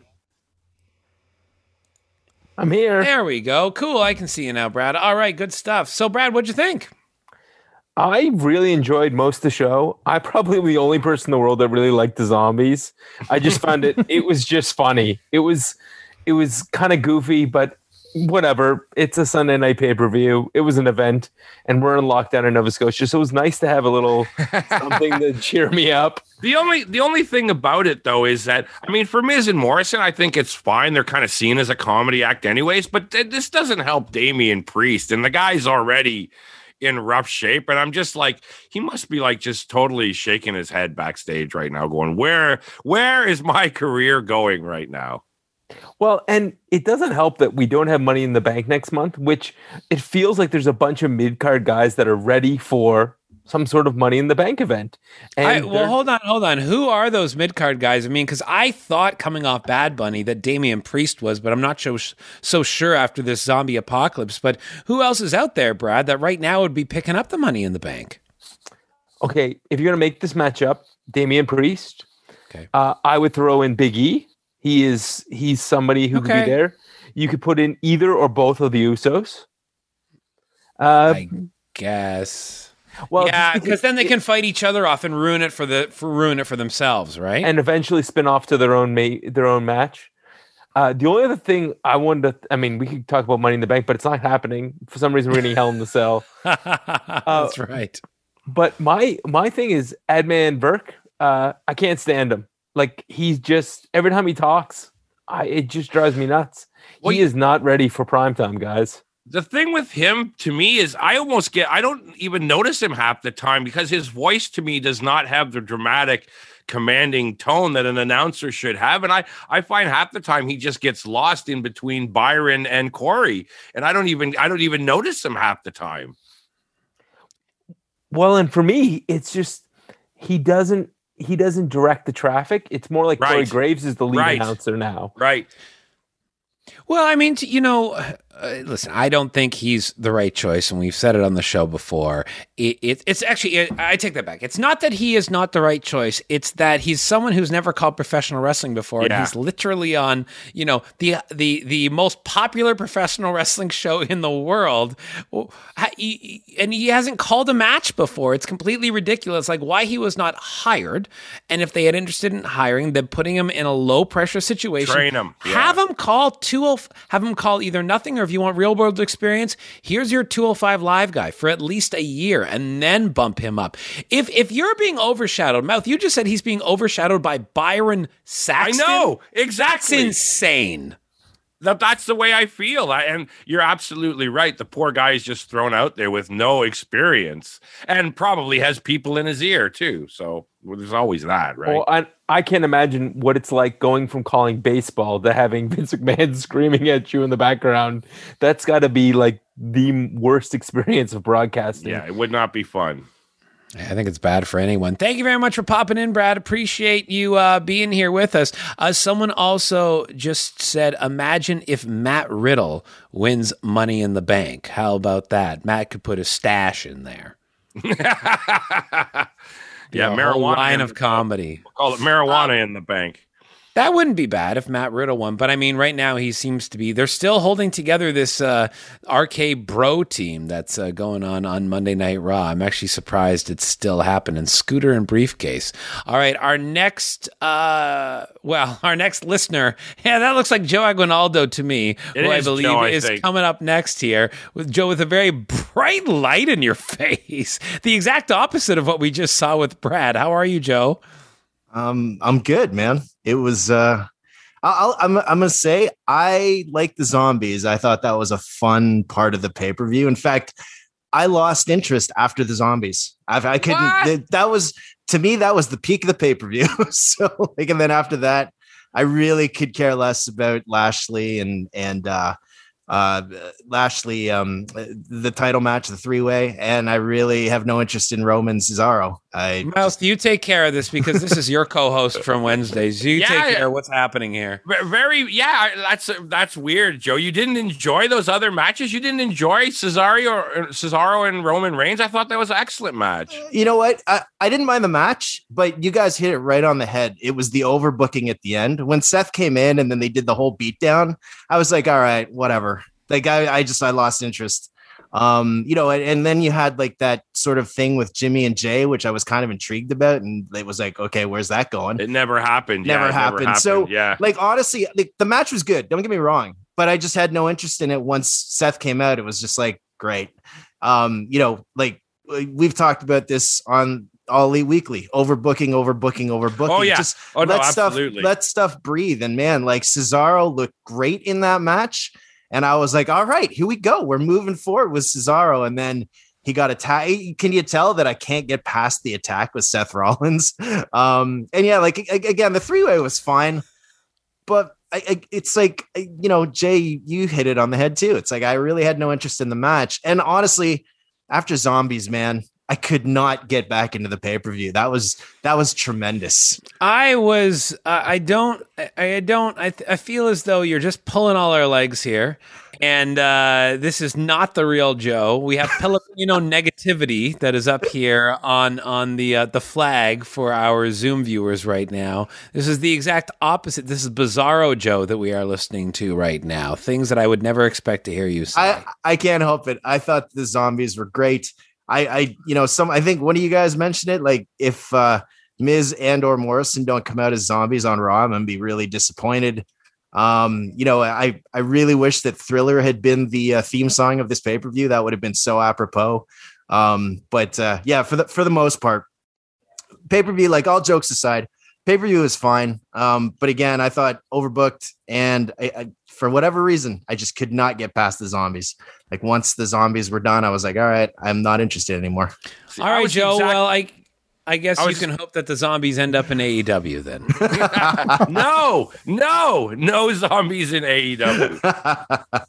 I'm here. There we go. Cool. I can see you now, Brad. All right, good stuff. So, Brad, what'd you think? I really enjoyed most of the show. I probably am the only person in the world that really liked the zombies. I just found it was just funny. It was kind of goofy, but whatever. It's a Sunday night pay-per-view. It was an event, and we're in lockdown in Nova Scotia, so it was nice to have a little something to cheer me up. The only thing about it though is that, I mean, for Miz and Morrison, I think it's fine. They're kind of seen as a comedy act anyways, but this doesn't help Damian Priest, and the guy's already in rough shape. And I'm just like, he must be like just totally shaking his head backstage right now, going, where is my career going right now? Well, and it doesn't help that we don't have Money in the Bank next month, which it feels like there's a bunch of mid-card guys that are ready for some sort of Money in the Bank event. And hold on. Who are those mid-card guys? I mean, because I thought coming off Bad Bunny that Damian Priest was, but I'm not so sure after this zombie apocalypse. But who else is out there, Brad, that right now would be picking up the Money in the Bank? Okay, if you're going to make this matchup, Damian Priest, okay, I would throw in Big E. He's somebody who could be there. You could put in either or both of the Usos. I guess. Well, yeah, because then they can fight each other off and ruin it for themselves, right? And eventually spin off to their own match. The only other thing I wanted to, I mean, we could talk about Money in the Bank, but it's not happening. For some reason, we're getting Hell in the Cell. That's right. But my thing is Adman Burke. I can't stand him. Like, he's just, every time he talks, it just drives me nuts. He is not ready for primetime, guys. The thing with him, to me, is I don't even notice him half the time because his voice, to me, does not have the dramatic, commanding tone that an announcer should have. And I find half the time he just gets lost in between Byron and Corey. And I don't even notice him half the time. Well, and for me, it's just, he doesn't direct the traffic. It's more like Corey Graves is the lead announcer now. Right. Well, I mean, listen, I don't think he's the right choice, and we've said it on the show before. It's actually, I take that back. It's not that he is not the right choice. It's that he's someone who's never called professional wrestling before, and he's literally on, the most popular professional wrestling show in the world, and he hasn't called a match before. It's completely ridiculous, like why he was not hired, and if they had interested in hiring, then putting him in a low-pressure situation. Train him. Yeah. Have him call either nothing, or if you want real world experience, here's your 205 Live guy for at least a year, and then bump him up. If you're being overshadowed, Mouth, you just said he's being overshadowed by Byron Saxton. I know, exactly. That's insane. That's the way I feel. And you're absolutely right. The poor guy is just thrown out there with no experience and probably has people in his ear too. So there's always that, right? Well, I can't imagine what it's like going from calling baseball to having Vince McMahon screaming at you in the background. That's got to be like the worst experience of broadcasting. Yeah, it would not be fun. I think it's bad for anyone. Thank you very much for popping in, Brad. Appreciate you being here with us. Someone also just said, imagine if Matt Riddle wins Money in the Bank. How about that? Matt could put a stash in there. Yeah, marijuana. Line of comedy. We'll call it marijuana in the bank. That wouldn't be bad if Matt Riddle won, but I mean, right now he seems to be. They're still holding together this RK Bro team that's going on Monday Night Raw. I'm actually surprised it's still happening. Scooter and Briefcase. All right, our next listener. Yeah, that looks like Joe Aguinaldo to me, who I believe is coming up next here with Joe with a very bright light in your face. The exact opposite of what we just saw with Brad. How are you, Joe? I'm good, man. It was, I'm gonna say I like the zombies. I thought that was a fun part of the pay-per-view. In fact, I lost interest after the zombies. I couldn't, that was, to me, that was the peak of the pay-per-view. So and then after that, I really could care less about Lashley and Lashley, the title match, the 3-way, and I really have no interest in Roman Cesaro. Mouse, you take care of this because this is your co-host from Wednesdays. You take care of what's happening here. That's weird, Joe. You didn't enjoy those other matches. You didn't enjoy Cesaro and Roman Reigns. I thought that was an excellent match. You know what? I didn't mind the match, but you guys hit it right on the head. It was the overbooking at the end when Seth came in and then they did the whole beatdown. I was like, all right, whatever. Like I lost interest. And then you had like that sort of thing with Jimmy and Jay, which I was kind of intrigued about. And it was like, okay, where's that going? It never happened. Never happened. So like, honestly, the match was good. Don't get me wrong, but I just had no interest in it. Once Seth came out, it was just like, great. Like we've talked about this on All Elite Weekly, overbooking. Oh yeah. Just absolutely. Let stuff breathe. And man, like Cesaro looked great in that match. And I was like, all right, here we go. We're moving forward with Cesaro. And then he got attacked. Can you tell that I can't get past the attack with Seth Rollins? And yeah, like again, the 3-way was fine, but it's like, you know, Jay, you hit it on the head too. It's like, I really had no interest in the match. And honestly, after Zombies, man, I could not get back into the pay-per-view. That was tremendous. I feel as though you're just pulling all our legs here. And this is not the real Joe. We have Filipino negativity that is up here on the flag for our Zoom viewers right now. This is the exact opposite. This is Bizarro Joe that we are listening to right now. Things that I would never expect to hear you say. I can't help it. I thought the Zombies were great. I think one of you guys mentioned it. Like if Miz and or Morrison don't come out as zombies on Raw, I'm gonna be really disappointed. I really wish that Thriller had been the theme song of this pay-per-view. That would have been so apropos. But for the most part, pay-per-view, like all jokes aside, pay-per-view is fine. But again, I thought overbooked, and I for whatever reason, I just could not get past the Zombies. Like once the Zombies were done, I was like, all right, I'm not interested anymore. All right, Joe. Well, I guess you can hope that the Zombies end up in AEW then. No Zombies in AEW.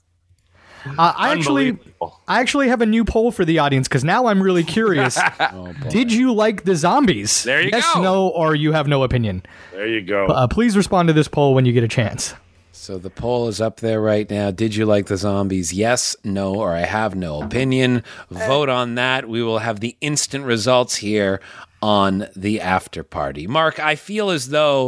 I actually have a new poll for the audience because now I'm really curious. Did you like the Zombies? There you go. Yes, no, or you have no opinion. There you go. Please respond to this poll when you get a chance. So the poll is up there right now. Did you like the Zombies? Yes, no, or I have no opinion. Vote on that. We will have the instant results here on the after party. Mark, I feel as though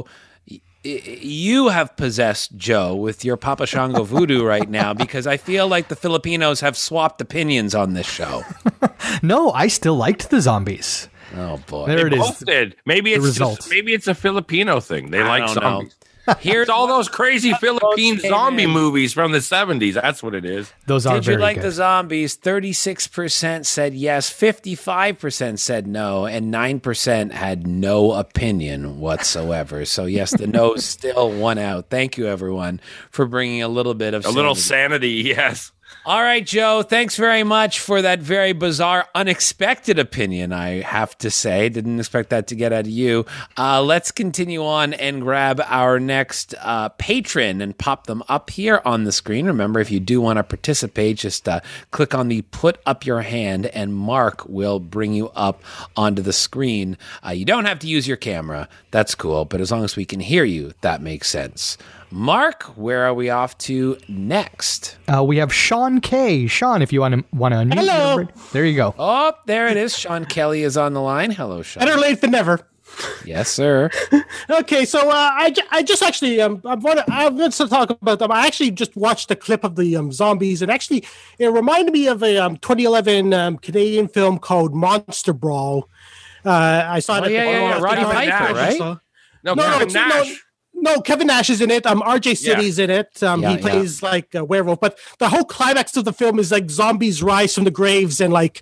you have possessed Joe with your Papa Shango voodoo right now, because I feel like the Filipinos have swapped opinions on this show. No, I still liked the Zombies. Oh boy, there it is. Both did. Maybe it's a Filipino thing. They like zombies. Here's all those crazy Philippine zombie movies from the 70s. That's what it is. Those are Did you very like good. the Zombies? 36% said yes, 55% said no, and 9% had no opinion whatsoever. So yes, the no's still won out. Thank you, everyone, for bringing a little bit of little sanity. Yes. All right, Joe, thanks very much for that very bizarre, unexpected opinion, I have to say. Didn't expect that to get out of you. Let's continue on and grab our next patron and pop them up here on the screen. Remember, if you do want to participate, just click on the put up your hand and Mark will bring you up onto the screen. You don't have to use your camera. That's cool, but as long as we can hear you, that makes sense. Mark, where are we off to next? We have Sean K. Sean, if you want to unmute. Hello. There you go. Oh, there it is. Sean Kelly is on the line. Hello, Sean. Better late than never. Yes, sir. Okay, so I just actually I want to talk about them. I actually just watched a clip of the Zombies, and actually it reminded me of a 2011 Canadian film called Monster Brawl. I saw it. Roddy Piper, right? No, Kevin Nash. No, Kevin Nash is in it. RJ City's in it. He plays like a werewolf. But the whole climax of the film is like zombies rise from the graves and like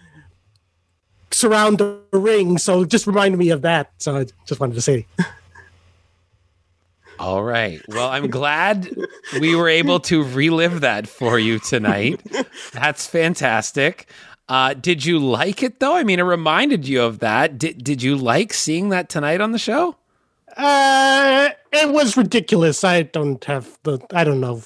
surround the ring. So it just reminded me of that. So I just wanted to say. All right. Well, I'm glad we were able to relive that for you tonight. That's fantastic. Did you like it, though? I mean, it reminded you of that. Did you like seeing that tonight on the show? It was ridiculous. I don't know.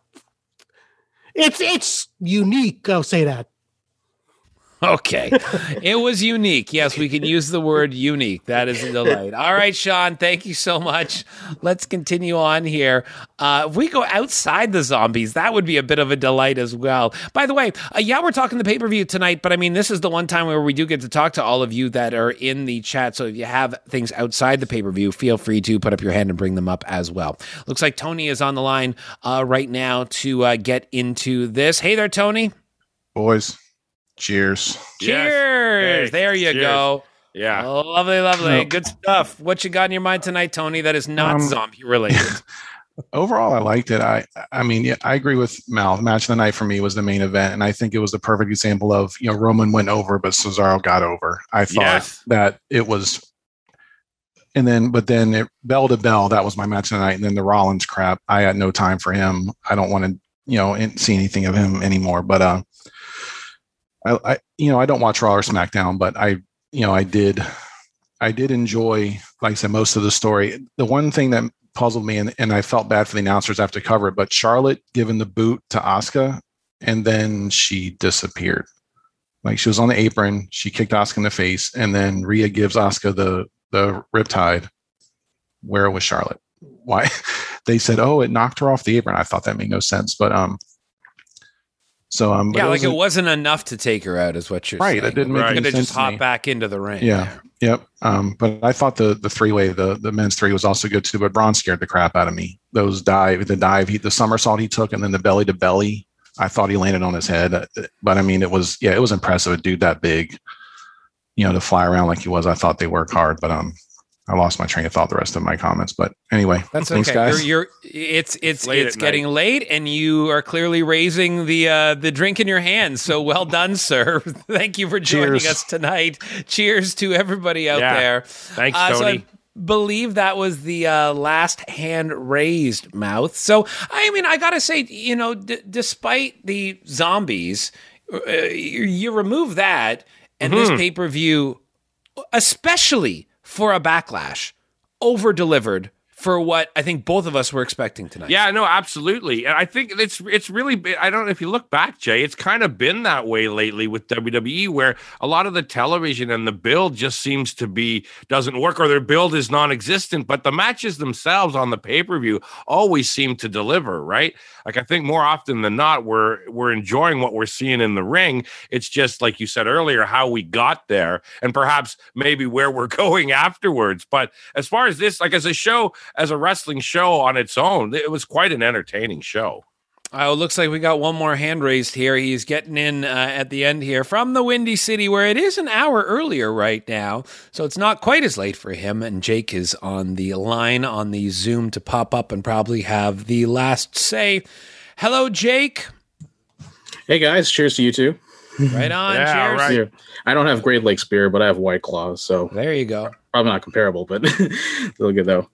It's unique. I'll say that. Okay. It was unique. Yes, we can use the word unique. That is a delight. All right, Sean, thank you so much. Let's continue on here. If we go outside the Zombies, that would be a bit of a delight as well. By the way, we're talking the pay-per-view tonight, but I mean, this is the one time where we do get to talk to all of you that are in the chat. So if you have things outside the pay-per-view, feel free to put up your hand and bring them up as well. Looks like Tony is on the line right now to get into this. Hey there, Tony. Boys. Cheers. Cheers. Hey, there you go. Yeah. Oh, lovely. Good stuff. What you got in your mind tonight, Tony, that is not zombie related? overall, I liked it. I mean, yeah, I agree with Mal. Match of the night for me was the main event, and I think it was the perfect example of, Roman went over, but Cesaro got over. I thought that it was, but then bell to bell, that was my match of the night, and then the Rollins crap. I had no time for him. I don't want to, see anything of him anymore. But I don't watch Raw or SmackDown, but I did enjoy, like I said, most of the story. The one thing that puzzled me, and I felt bad for the announcers after to cover it, but Charlotte giving the boot to Asuka, and then she disappeared. Like, she was on the apron, she kicked Asuka in the face, and then Rhea gives Asuka the riptide. Where was Charlotte? Why? They said, oh, it knocked her off the apron. I thought that made no sense, but it wasn't enough to take her out, is what you're saying. Right, it didn't make any sense. Could have just hopped back into the ring. Yeah, yep. But I thought the three-way, the men's three was also good too. But Braun scared the crap out of me. The dive, the somersault he took, and then the belly to belly. I thought he landed on his head, but I mean, it was impressive. A dude that big, to fly around like he was. I thought they worked hard, but I lost my train of thought the rest of my comments, but anyway, that's thanks, okay. Guys. It's getting late, and you are clearly raising the drink in your hands. So well done, sir. Thank you for joining us tonight. Cheers to everybody out there. Thanks, Tony. So I believe that was the last hand raised, Mouth. So I mean, I gotta say, despite the zombies, you remove that, and this pay-per-view, especially for a Backlash, over-delivered for what I think both of us were expecting tonight. Yeah, no, absolutely. And I think it's really, I don't know if you look back, Jay, it's kind of been that way lately with WWE, where a lot of the television and the build just seems to doesn't work, or their build is non-existent, but the matches themselves on the pay-per-view always seem to deliver, right? Like, I think more often than not, we're enjoying what we're seeing in the ring. It's just, like you said earlier, how we got there, and perhaps maybe where we're going afterwards. But as far as this, like, as a wrestling show on its own, it was quite an entertaining show. Oh, it looks like we got one more hand raised here. He's getting in at the end here from the Windy City, where it is an hour earlier right now, so it's not quite as late for him. And Jake is on the line on the Zoom to pop up and probably have the last say. Hello, Jake. Hey, guys. Cheers to you two. Right on. Cheers. Right. Yeah. I don't have Great Lakes beer, but I have White Claw, so there you go. Probably not comparable, but still good, though.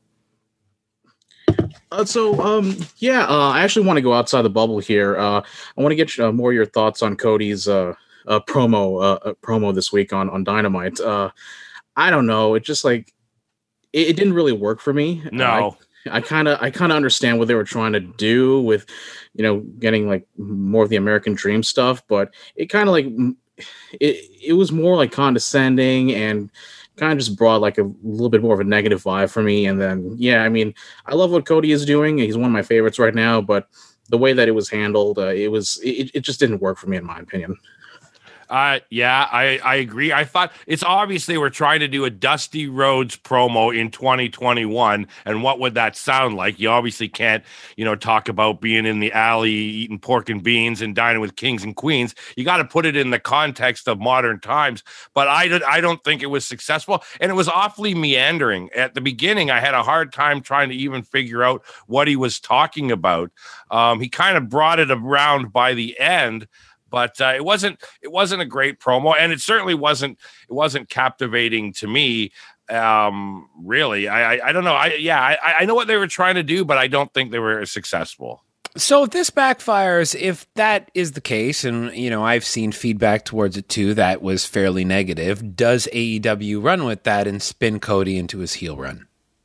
I actually want to go outside the bubble here. I want to get more of your thoughts on Cody's promo this week on Dynamite. I don't know. It just it didn't really work for me. No. I kind of understand what they were trying to do with, getting like more of the American Dream stuff, but it kind of it was more like condescending and kind of just brought like a little bit more of a negative vibe for me. And then, I mean, I love what Cody is doing. He's one of my favorites right now, but the way that it was handled, it just didn't work for me, in my opinion. I agree. I thought it's obvious they were trying to do a Dusty Rhodes promo in 2021. And what would that sound like? You obviously can't, talk about being in the alley, eating pork and beans and dining with kings and queens. You got to put it in the context of modern times. But I don't think it was successful. And it was awfully meandering. At the beginning, I had a hard time trying to even figure out what he was talking about. He kind of brought it around by the end. But it wasn't a great promo, and it certainly wasn't captivating to me. Really, I don't know. I know what they were trying to do, but I don't think they were successful. So if this backfires, if that is the case, and I've seen feedback towards it too, that was fairly negative. Does AEW run with that and spin Cody into his heel run?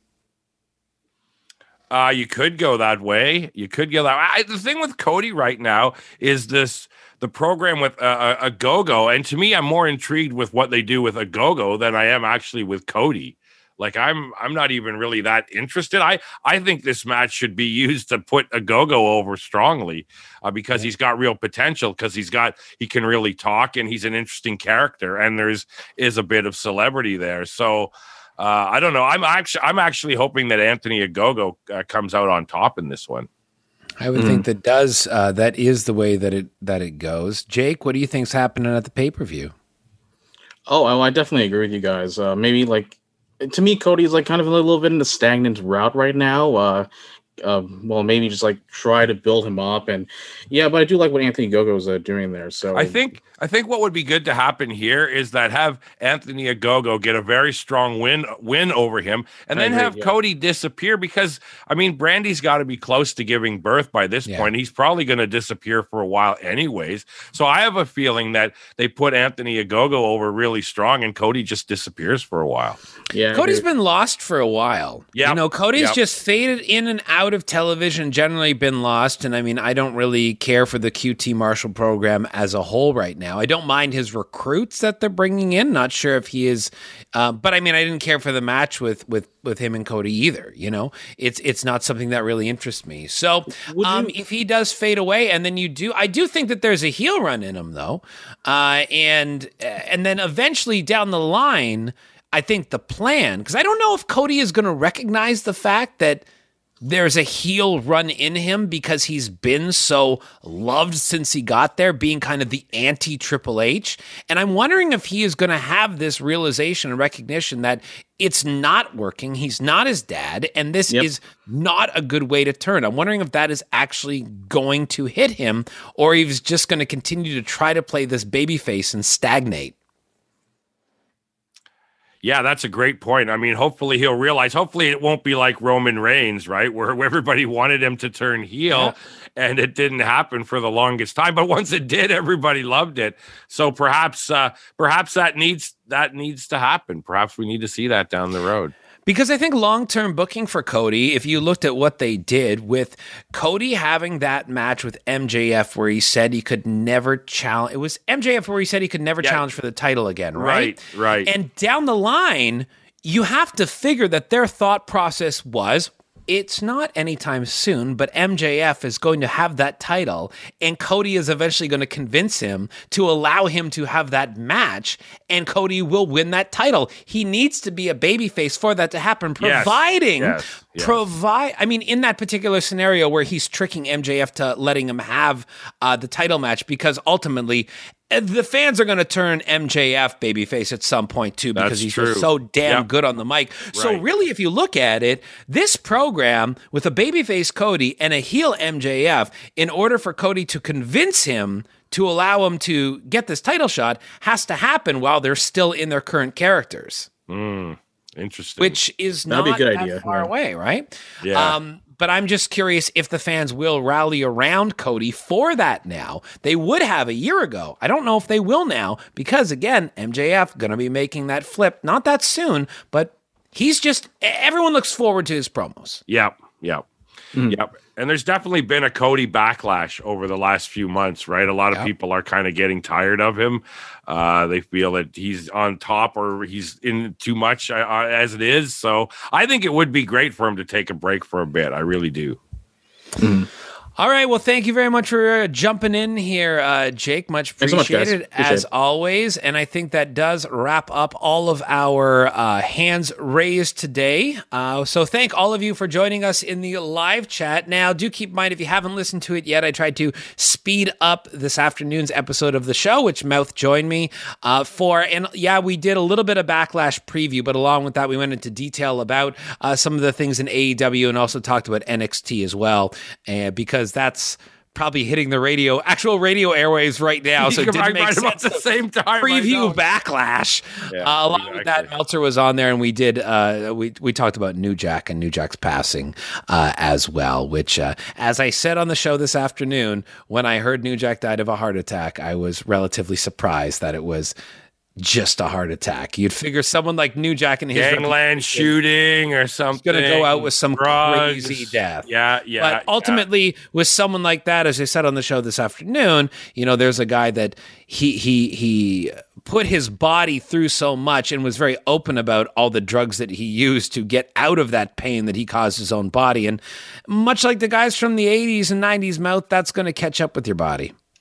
You could go that way. The thing with Cody right now is the program with a Go-Go, and to me, I'm more intrigued with what they do with a Go-Go than I am actually with Cody. Like, I'm not even really that interested. I think this match should be used to put a Go-Go over strongly because he's got real potential, because he can really talk, and he's an interesting character, and is a bit of celebrity there. So I don't know. I'm actually hoping that Anthony Ogogo comes out on top in this one. I would think that is the way that it goes. Jake, what do you think's happening at the pay-per-view? Oh, I definitely agree with you guys. Maybe to me, Cody's kind of a little bit in the stagnant route right now. maybe just like try to build him up. And yeah, but I do like what Anthony Ogogo's doing there. So I think what would be good to happen here is that have Anthony Ogogo get a very strong win over him, and then have Cody disappear, because I mean Brandy's got to be close to giving birth by this point. He's probably going to disappear for a while anyways. So I have a feeling that they put Anthony Ogogo over really strong, and Cody just disappears for a while. Yeah, Cody's been lost for a while. Yeah, you know, Cody's just faded in and out of television, generally been lost. And I mean, I don't really care for the QT Marshall program as a whole right now. I don't mind his recruits that they're bringing in. Not sure if he is, but I mean, I didn't care for the match with him and Cody either. You know, it's not something that really interests me. So if he does fade away, and then I do think that there's a heel run in him though, and then eventually down the line, I think the plan, because I don't know if Cody is going to recognize the fact that there's a heel run in him because he's been so loved since he got there, being kind of the anti-Triple H. And I'm wondering if he is going to have this realization and recognition that it's not working, he's not his dad, and this is not a good way to turn. I'm wondering if that is actually going to hit him, or he's just going to continue to try to play this babyface and stagnate. Yeah, that's a great point. I mean, hopefully he'll realize, hopefully it won't be like Roman Reigns, right? Where everybody wanted him to turn heel and it didn't happen for the longest time. But once it did, everybody loved it. So perhaps that needs to happen. Perhaps we need to see that down the road. Because I think long-term booking for Cody, if you looked at what they did with Cody having that match with MJF where he said he could never challenge, it was MJF where he said he could never challenge for the title again, right? Right. And down the line, you have to figure that their thought process was, it's not anytime soon, but MJF is going to have that title, and Cody is eventually going to convince him to allow him to have that match, and Cody will win that title. He needs to be a babyface for that to happen, providing... I mean, in that particular scenario where he's tricking MJF to letting him have the title match, because ultimately the fans are going to turn MJF babyface at some point too, because he's just so damn good on the mic. So really, if you look at it, this program with a babyface Cody and a heel MJF, in order for Cody to convince him to allow him to get this title shot, has to happen while they're still in their current characters. Interesting. Which is not that far away, right? Yeah. But I'm just curious if the fans will rally around Cody for that now. They would have a year ago. I don't know if they will now, because, again, MJF going to be making that flip. Not that soon, but everyone looks forward to his promos. Yep. And there's definitely been a Cody backlash over the last few months, right? A lot of people are kind of getting tired of him. They feel that he's on top or he's in too much as it is. So I think it would be great for him to take a break for a bit. I really do. All right. Well, thank you very much for jumping in here, Jake. Much appreciated, as always. And I think that does wrap up all of our hands raised today. So thank all of you for joining us in the live chat. Now, do keep in mind, if you haven't listened to it yet, I tried to speed up this afternoon's episode of the show, which Mouth joined me for. And yeah, we did a little bit of Backlash preview, but along with that, we went into detail about some of the things in AEW and also talked about NXT as well, because that's probably hitting the actual radio airwaves right now. So it didn't make sense at the same time. Preview Backlash. Along with that, Meltzer was on there, and we did. We talked about New Jack and New Jack's passing as well. Which, as I said on the show this afternoon, when I heard New Jack died of a heart attack, I was relatively surprised that it was just a heart attack. You'd figure someone like New Jack and his gangland shooting or something, going to go out with some crazy death. Yeah. But ultimately, with someone like that, as I said on the show this afternoon, there's a guy that he put his body through so much and was very open about all the drugs that he used to get out of that pain that he caused his own body. And much like the guys from the 80s and 90s, Mouth, that's going to catch up with your body.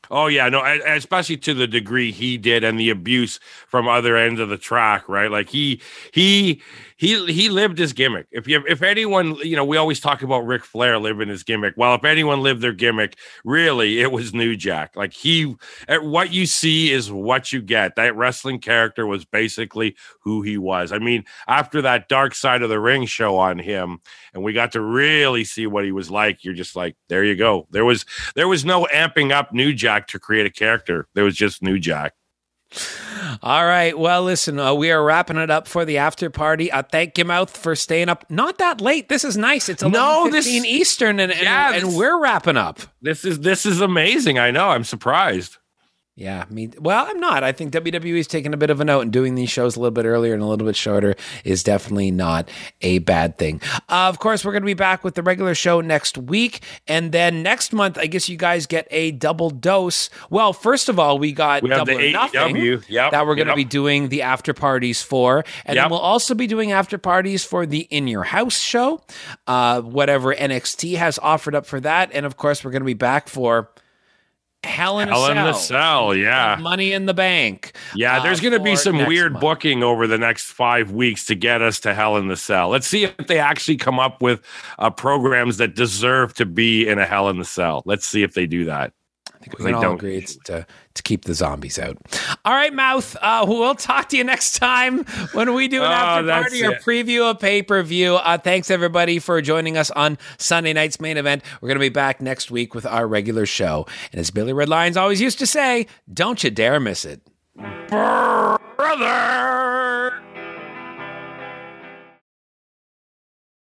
Oh yeah, no, especially to the degree he did, and the abuse from other ends of the track, right? Like he lived his gimmick. If anyone, we always talk about Ric Flair living his gimmick. Well, if anyone lived their gimmick, really, it was New Jack. Like what you see is what you get. That wrestling character was basically who he was. I mean, after that Dark Side of the Ring show on him, and we got to really see what he was like, you're just like, there you go. There was no amping up New Jack to create a character. There was just New Jack. All right. Well, listen, we are wrapping it up for the after party. Thank you, Mouth, for staying up. Not that late. This is nice. It's 11:15 Eastern, and we're wrapping up. This is amazing. I know. I'm surprised. Yeah, well, I'm not. I think WWE's taking a bit of a note, and doing these shows a little bit earlier and a little bit shorter is definitely not a bad thing. Of course, we're going to be back with the regular show next week, and then next month, I guess you guys get a double dose. Well, first of all, we have Double the or Nothing that we're going to be doing the after parties for, and then we'll also be doing after parties for the In Your House show, whatever NXT has offered up for that, and of course, we're going to be back for Hell in a Cell, yeah. Money in the Bank. Yeah, there's going to be some weird booking over the next 5 weeks to get us to Hell in the Cell. Let's see if they actually come up with programs that deserve to be in a Hell in the Cell. Let's see if they do that. I think we can all agree it's to keep the zombies out. All right, Mouth. We'll talk to you next time when we do an after party or preview a pay-per-view. Thanks, everybody, for joining us on Sunday night's main event. We're going to be back next week with our regular show. And as Billy Red Lions always used to say, don't you dare miss it. Brother!